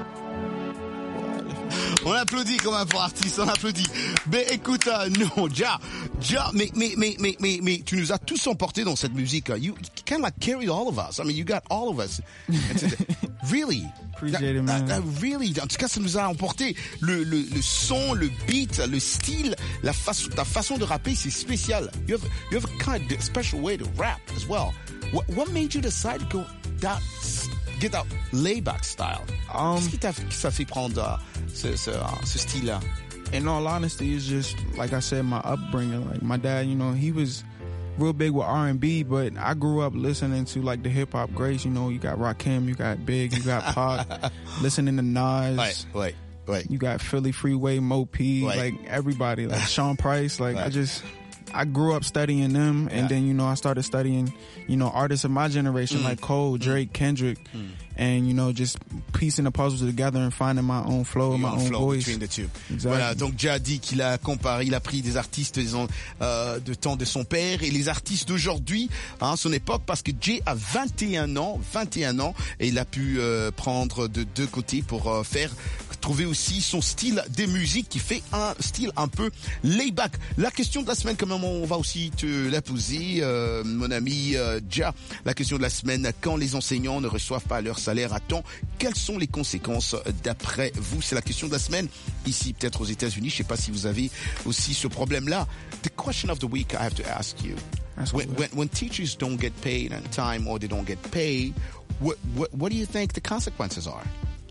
On applaudit quand même pour artiste, on applaudit. Mais écoute, euh, non, Ja, Ja, mais, mais, mais, mais, mais, mais, tu nous as tous emportés dans cette musique. You kind of like carry all of us. I mean, you got all of us. Really? Appreciate it, man. Uh, uh, really? En tout cas, ça nous a emporté. Le, le, le son, le beat, le style, la façon, ta façon de rapper, c'est spécial. You have, you have a kind of special way to rap as well. What, what made you decide to go that, get that layback style? Um, Qu'est-ce qui t'a ça fait prendre uh, ce, ce, uh, ce style-là? In all honesty, it's just, like I said, my upbringing. Like, my dad, you know, he was real big with R and B, but I grew up listening to, like, the hip-hop greats. You know, you got Rakim, you got Big, you got Pac, listening to Nas. Right, right, right. You got Philly Freeway, Mo P, right. like, everybody. Like, Sean Price. Like, right. I just... I grew up studying them, and yeah. then, you know, I started studying, you know, artists of my generation, mm. like Cole, Drake, Kendrick, mm. and, you know, just piecing the puzzles together and finding my own flow, Your my own flow voice. Between the two. Exactly. Voilà, donc Ja dit qu'il a comparé, il a pris des artistes disons, euh, de temps de son père et les artistes d'aujourd'hui, hein, son époque, parce que Jay a vingt et un ans, vingt et un ans, et il a pu euh, prendre de deux côtés pour euh, faire trouver aussi son style des musiques qui fait un style un peu layback. La question de la semaine, quand même, on va aussi te la poser, euh, mon ami euh, Ja. La question de la semaine, quand les enseignants ne reçoivent pas leur salaire à temps, quelles sont les conséquences d'après vous? C'est la question de la semaine. Ici, peut-être aux États-Unis, je sais pas si vous avez aussi ce problème-là. The question of the week I have to ask you. When, when, when teachers don't get paid on time or they don't get paid, what, what, what do you think the consequences are?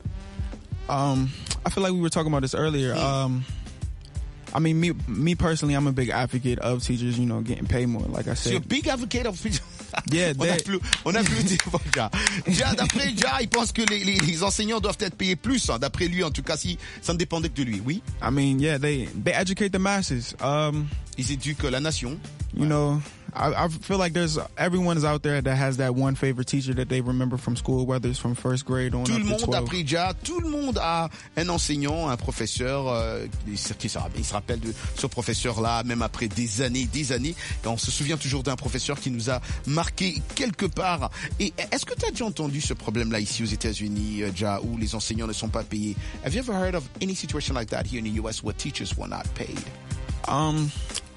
Um, I feel like we were talking about this earlier. Mm. Um, I mean, me, me personally, I'm a big advocate of teachers, you know, getting paid more. Like I said, so you're a big advocate of teachers. Yeah, on a plus, on a plus Ja. Ja, d'après Ja, il pense que les, les, les enseignants doivent être payés plus. Hein, d'après lui, en tout cas, si ça ne dépendait que de lui. Oui. I mean, yeah, they they educate the masses. Um, Ils éduquent la nation. You know, I, I feel like there's everyone's out there that has that one favorite teacher that they remember from school, whether it's from first grade on Tout up le to monde twelve. après déjà, tout le monde a un enseignant, un professeur euh, qui se, il se rappelle de ce professeur-là, même après des années, des années. Et on se souvient toujours d'un professeur qui nous a marqué quelque part. Et est-ce que tu as déjà entendu ce problème-là ici aux États-Unis, euh, déjà, où les enseignants ne sont pas payés? Have you ever heard of any situation like that here in the U S where teachers were not paid? Um,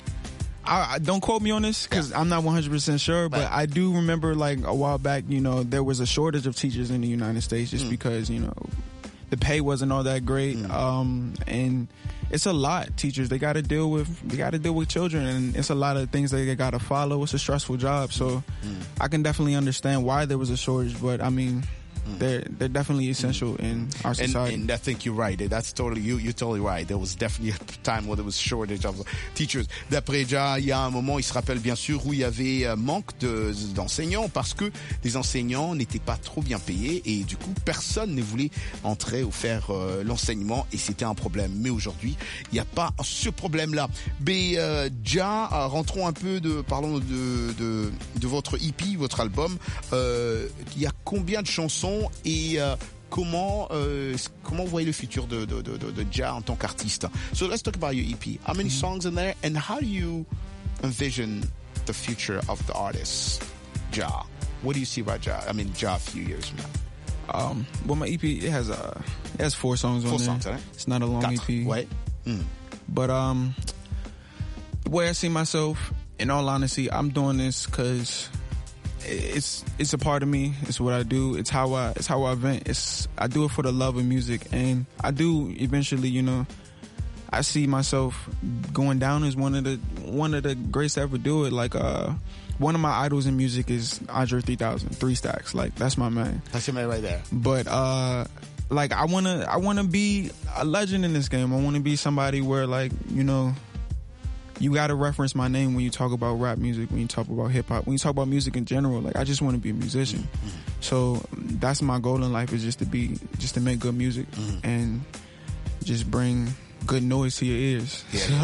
I, I don't quote me on this because I'm not one hundred percent sure, but I do remember like a while back, you know, there was a shortage of teachers in the United States just Mm. because, you know, the pay wasn't all that great. Mm. Um, and it's a lot. Teachers, they got to deal with, they got to deal with children, and it's a lot of things that they got to follow. It's a stressful job. So Mm. I can definitely understand why there was a shortage, but I mean, they're, they're definitely essential in our And, society. and I think you're right. That's totally, you, you're totally right. There was definitely a time where there was shortage of teachers. D'après déjà, il y a un moment, il se rappelle bien sûr où il y avait un manque de, d'enseignants parce que les enseignants n'étaient pas trop bien payés et du coup, personne ne voulait entrer ou faire euh, l'enseignement et c'était un problème. Mais aujourd'hui, il n'y a pas ce problème-là. Mais euh, déjà, euh, rentrons un peu de, parlons de, de, de votre E P, votre album. Euh, il y a combien de chansons et euh, comment euh, comment vous voyez le futur de de de de, de Ja en tant qu'artiste? So let's talk about your E P. How many songs in there, and how do you envision the future of the artist Ja? What do you see about Ja? I mean, Ja a few years from now. Um, well, my E P it has uh, it has four songs on Four there. songs, right? It's not a long Quatre. E P. Ouais. Mm. But um, the way I see myself, in all honesty, I'm doing this because it's it's a part of me. It's what I do. It's how I it's how I vent. It's I do it for the love of music, and I do eventually, you know. I see myself going down as one of the one of the greats to ever do it. Like uh, one of my idols in music is Andre three thousand, Three Stacks. Like that's my man. That's your man right there. But uh, like I wanna I wanna be a legend in this game. I wanna be somebody where like you know. You gotta reference my name when you talk about rap music, when you talk about hip hop, when you talk about music in general. Like I just want to be a musician. Mm-hmm. So that's my goal in life, is just to be, just to make good music Mm-hmm. and just bring good noise to your ears.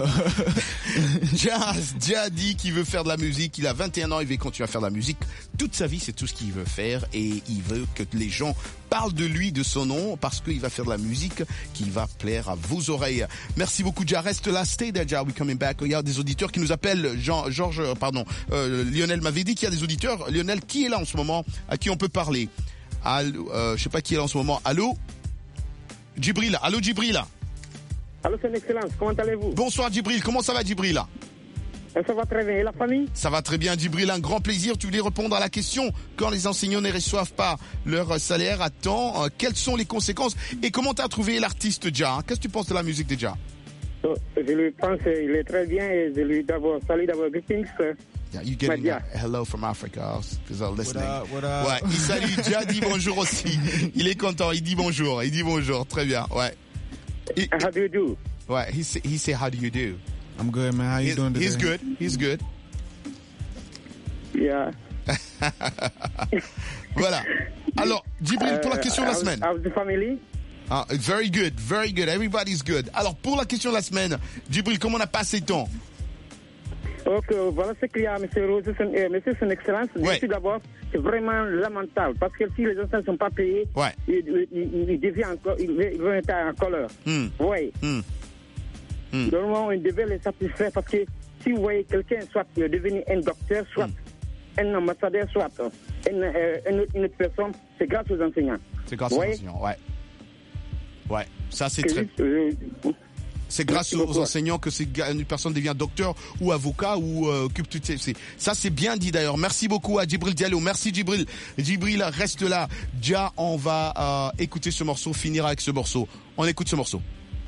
Ja, Ja dit qu'il veut faire de la musique. Il a vingt et un ans, il veut continuer à faire de la musique. Toute sa vie, c'est tout ce qu'il veut faire et il veut que les gens parlent de lui, de son nom, parce qu'il va faire de la musique qui va plaire à vos oreilles. Merci beaucoup, Ja. Reste là, stay there, Ja. We're coming back. Il y a des auditeurs qui nous appellent. Jean, Georges, pardon, euh, Lionel m'avait dit qu'il y a des auditeurs. Lionel, qui est là en ce moment, à qui on peut parler? Allô, euh, je sais pas qui est là en ce moment. Allô? Djibril. Allô, Djibril. Allô, son excellence, comment allez-vous? Bonsoir, Djibril. Comment ça va, Djibril? Ça va très bien. Et la famille? Ça va très bien, Djibril. Un grand plaisir. Tu voulais répondre à la question. Quand les enseignants ne reçoivent pas leur salaire à temps, euh, quelles sont les conséquences? Et comment tu as trouvé l'artiste Ja? Qu'est-ce que tu penses de la musique de Ja? Oh, je lui pense qu'il est très bien et je lui d'abord salut d'abord greetings. Yeah, you getting a hello from Africa because I'm listening. What up, what up? Ouais, il salue Ja, dit bonjour aussi. Il est content, il dit bonjour, il dit bonjour. Très bien, ouais. Et, how do you do? Ouais, he say, he say how do you do? I'm good, man. How you he's, doing today? He's good. He's good. Yeah. Voilà. Alors, Djibril, pour la question de la Uh, semaine. How's the family? Ah, very good, very good. Everybody's good. Alors, pour la question de la semaine, Djibril, comment on a passé le temps? Ok, voilà ce qu'il y a, monsieur Rose, son, euh, monsieur son excellence. Ouais. Tout d'abord, c'est vraiment lamentable parce que si les enseignants ne sont pas payés, ouais. ils, ils, ils deviennent encore, ils, ils vont être en colère. Mm. Oui. Mm. Mm. Normalement, on devait les satisfaire parce que si vous voyez quelqu'un, soit devenir un docteur, soit mm. un ambassadeur, soit une, euh, une, une autre personne, c'est grâce aux enseignants. C'est grâce aux enseignants, ouais. Ouais, ça c'est très... Euh, C'est grâce aux beaucoup. enseignants que une personne devient docteur ou avocat ou euh, occupe toutes ces... Ça, c'est bien dit d'ailleurs. Merci beaucoup à Djibril Diallo. Merci Djibril. Djibril, reste là. Ja, on va euh, écouter ce morceau, finir avec ce morceau. On écoute ce morceau.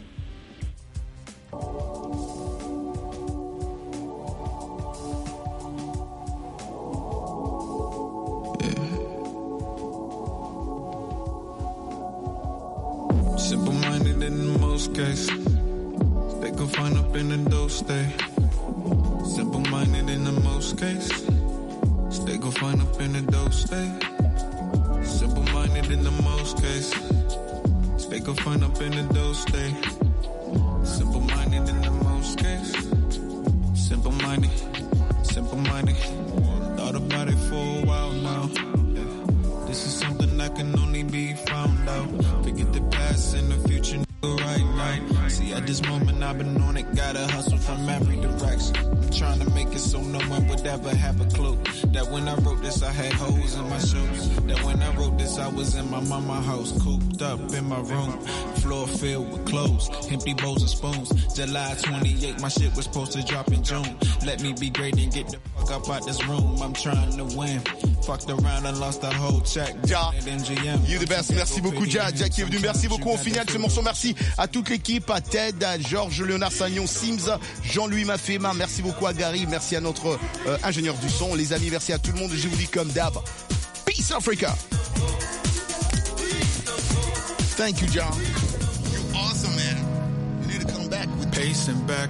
Simple-minded in most cases. They could find up in the dough stay. Simple-minded in the most cases. They could find up in the dough stay. Simple-minded in the most cases. They could find up in the dough stay. Simple-minded in the most cases. Simple-minded, simple-minded. this moment, I've been on it. Gotta hustle from every direction. I'm trying to make it so no one would ever have a clue. That when I wrote this, I had holes in my shoes. That when I wrote this, I was in my mama house, cooped up in my room. Floor filled with clothes, empty bowls and spoons. July twenty-eighth, my shit was supposed to drop in June. Let me be great and get the fuck up out this room. I'm trying to win. Fucked around and lost the whole check. Ja, you the best. Merci beaucoup, Ja. Ja qui est venu. Merci beaucoup. On finit avec ce morceau. Merci à toute l'équipe, à Ted, à Georges, Léonard Sagnon, Sims, Jean-Louis Mafema. Merci beaucoup à Gary. Merci à notre euh, ingénieur du son. Les amis, merci à tout le monde. Je vous dis comme d'hab. Peace Africa. Thank you, John. You're awesome, man. You need to come back with pacing back